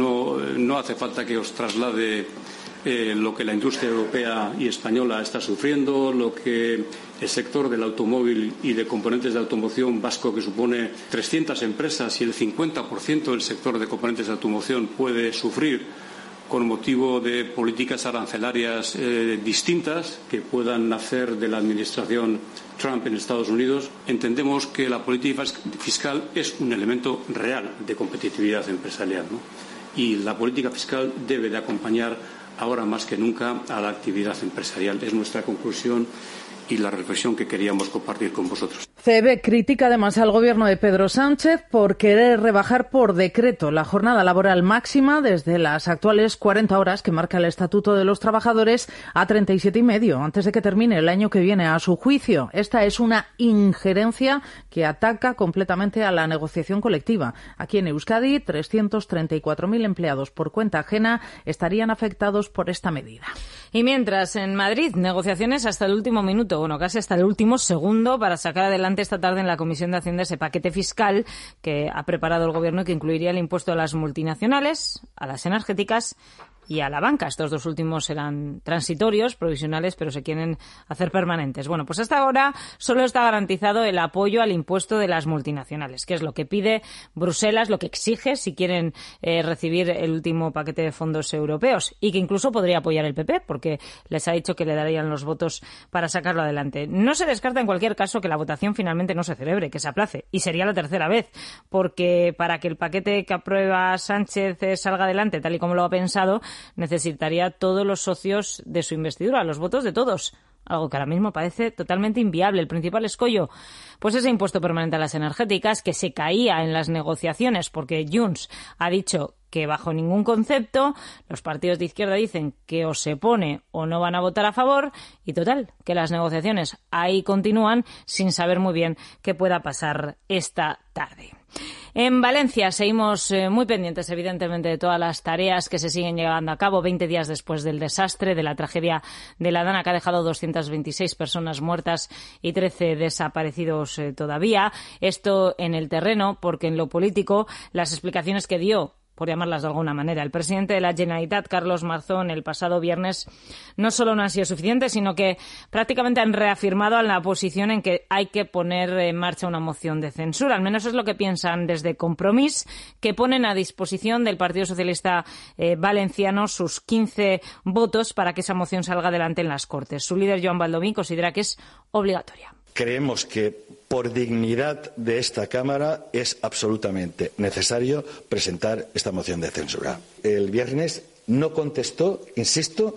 No hace falta que os traslade lo que la industria europea y española está sufriendo, lo que el sector del automóvil y de componentes de automoción vasco, que supone 300 empresas, y el 50% del sector de componentes de automoción puede sufrir con motivo de políticas arancelarias distintas que puedan nacer de la administración Trump en Estados Unidos, entendemos que la política fiscal es un elemento real de competitividad empresarial, ¿no? Y la política fiscal debe de acompañar ahora más que nunca a la actividad empresarial. Es nuestra conclusión y la reflexión que queríamos compartir con vosotros. CEBE critica además al gobierno de Pedro Sánchez por querer rebajar por decreto la jornada laboral máxima desde las actuales 40 horas que marca el Estatuto de los Trabajadores a 37,5 antes de que termine el año que viene. A su juicio, esta es una injerencia que ataca completamente a la negociación colectiva. Aquí en Euskadi, 334.000 empleados por cuenta ajena estarían afectados por esta medida. Y mientras, en Madrid, negociaciones hasta el último minuto, bueno, casi hasta el último segundo para sacar adelante esta tarde en la Comisión de Hacienda ese paquete fiscal que ha preparado el Gobierno y que incluiría el impuesto a las multinacionales, a las energéticas y a la banca. Estos dos últimos eran transitorios, provisionales, pero se quieren hacer permanentes. Bueno, pues hasta ahora solo está garantizado el apoyo al impuesto de las multinacionales, que es lo que pide Bruselas, lo que exige si quieren recibir el último paquete de fondos europeos y que incluso podría apoyar el PP, porque les ha dicho que le darían los votos para sacarlo adelante. No se descarta en cualquier caso que la votación finalmente no se celebre, que se aplace, y sería la tercera vez, porque para que el paquete que aprueba Sánchez salga adelante tal y como lo ha pensado, necesitaría todos los socios de su investidura, los votos de todos, algo que ahora mismo parece totalmente inviable. El principal escollo, pues ese impuesto permanente a las energéticas que se caía en las negociaciones porque Junts ha dicho que bajo ningún concepto los partidos de izquierda dicen que o se pone o no van a votar a favor y total, que las negociaciones ahí continúan sin saber muy bien qué pueda pasar esta tarde. En Valencia seguimos muy pendientes, evidentemente, de todas las tareas que se siguen llevando a cabo 20 días después del desastre, de la tragedia de la Dana, que ha dejado 226 personas muertas y 13 desaparecidos todavía. Esto en el terreno, porque en lo político las explicaciones que dio, por llamarlas de alguna manera, el presidente de la Generalitat, Carlos Marzón, el pasado viernes, no solo no han sido suficientes, sino que prácticamente han reafirmado a la oposición en que hay que poner en marcha una moción de censura. Al menos es lo que piensan desde Compromís, que ponen a disposición del Partido Socialista Valenciano sus 15 votos para que esa moción salga adelante en las Cortes. Su líder, Joan Baldoví, considera que es obligatoria. Creemos que por dignidad de esta Cámara es absolutamente necesario presentar esta moción de censura. El viernes no contestó, insisto,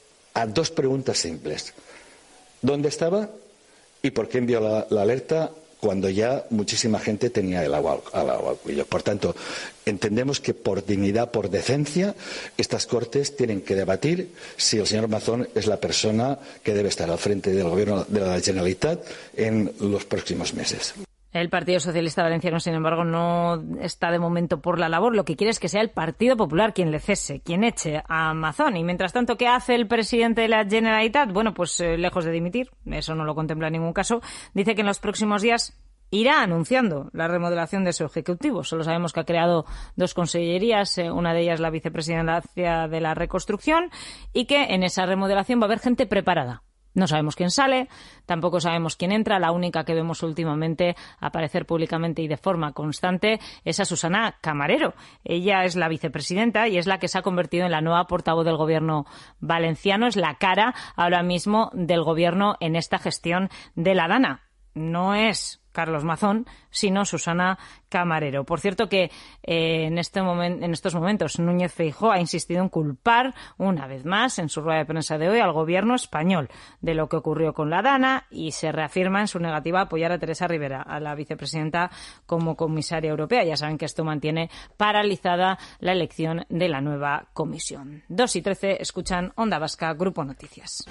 a dos preguntas simples. ¿Dónde estaba y por qué envió la alerta cuando ya muchísima gente tenía el agua al cuello? Por tanto, entendemos que por dignidad, por decencia, estas Cortes tienen que debatir si el señor Mazón es la persona que debe estar al frente del Gobierno de la Generalitat en los próximos meses. El Partido Socialista Valenciano, sin embargo, no está de momento por la labor. Lo que quiere es que sea el Partido Popular quien le cese, quien eche a Mazón. Y mientras tanto, ¿qué hace el presidente de la Generalitat? Bueno, pues lejos de dimitir, eso no lo contempla en ningún caso, dice que en los próximos días irá anunciando la remodelación de su ejecutivo. Solo sabemos que ha creado dos consellerías, una de ellas la vicepresidencia de la reconstrucción, y que en esa remodelación va a haber gente preparada. No sabemos quién sale, tampoco sabemos quién entra. La única que vemos últimamente aparecer públicamente y de forma constante es a Susana Camarero. Ella es la vicepresidenta y es la que se ha convertido en la nueva portavoz del Gobierno valenciano. Es la cara ahora mismo del Gobierno en esta gestión de la Dana. No es Carlos Mazón, sino Susana Camarero. Por cierto que en estos momentos Núñez Feijóo ha insistido en culpar una vez más en su rueda de prensa de hoy al Gobierno español de lo que ocurrió con la Dana y se reafirma en su negativa a apoyar a Teresa Rivera, a la vicepresidenta, como comisaria europea. Ya saben que esto mantiene paralizada la elección de la nueva comisión. 2:13, escuchan Onda Vasca, Grupo Noticias.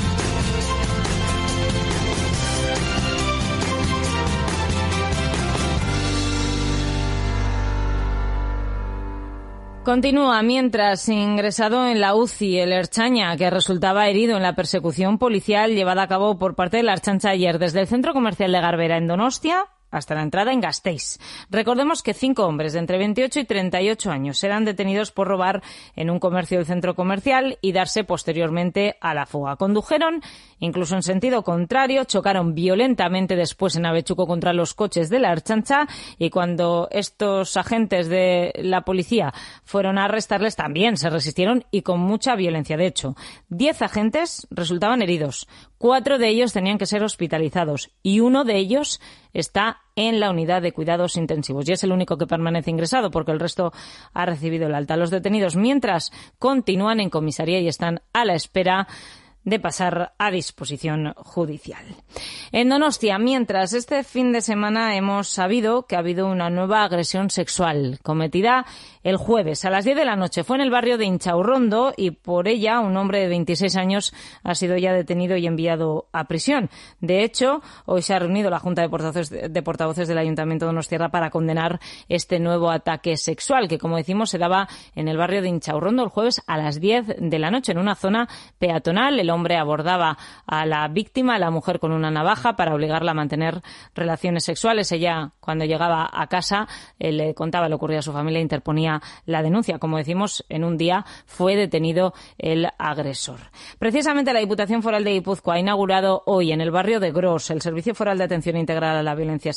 Continúa mientras ingresado en la UCI el Ertzaina, que resultaba herido en la persecución policial llevada a cabo por parte de la Ertzaintza ayer desde el centro comercial de Garbera en Donostia hasta la entrada en Gasteiz. Recordemos que 5 hombres de entre 28 y 38 años serán detenidos por robar en un comercio del centro comercial y darse posteriormente a la fuga. Condujeron incluso en sentido contrario, chocaron violentamente después en Avechuco contra los coches de la Ertzaintza y cuando estos agentes de la policía fueron a arrestarles también se resistieron y con mucha violencia. De hecho, 10 agentes resultaban heridos, 4 de ellos tenían que ser hospitalizados y 1 de ellos está en la unidad de cuidados intensivos y es el único que permanece ingresado porque el resto ha recibido el alta. Los detenidos, mientras, continúan en comisaría y están a la espera de pasar a disposición judicial. En Donostia, mientras, este fin de semana hemos sabido que ha habido una nueva agresión sexual cometida el jueves a las 10 de la noche. Fue en el barrio de Inchaurrondo y por ella un hombre de 26 años ha sido ya detenido y enviado a prisión. De hecho, hoy se ha reunido la Junta de Portavoces del Ayuntamiento de Donostia para condenar este nuevo ataque sexual que, como decimos, se daba en el barrio de Inchaurrondo el jueves a las 10 de la noche en una zona peatonal. El hombre abordaba a la víctima, a la mujer, con una navaja para obligarla a mantener relaciones sexuales. Ella, cuando llegaba a casa, le contaba lo ocurrido a su familia e interponía la denuncia. Como decimos, en un día fue detenido el agresor. Precisamente la Diputación Foral de Guipúzcoa ha inaugurado hoy en el barrio de Gros el Servicio Foral de Atención Integral a la Violencia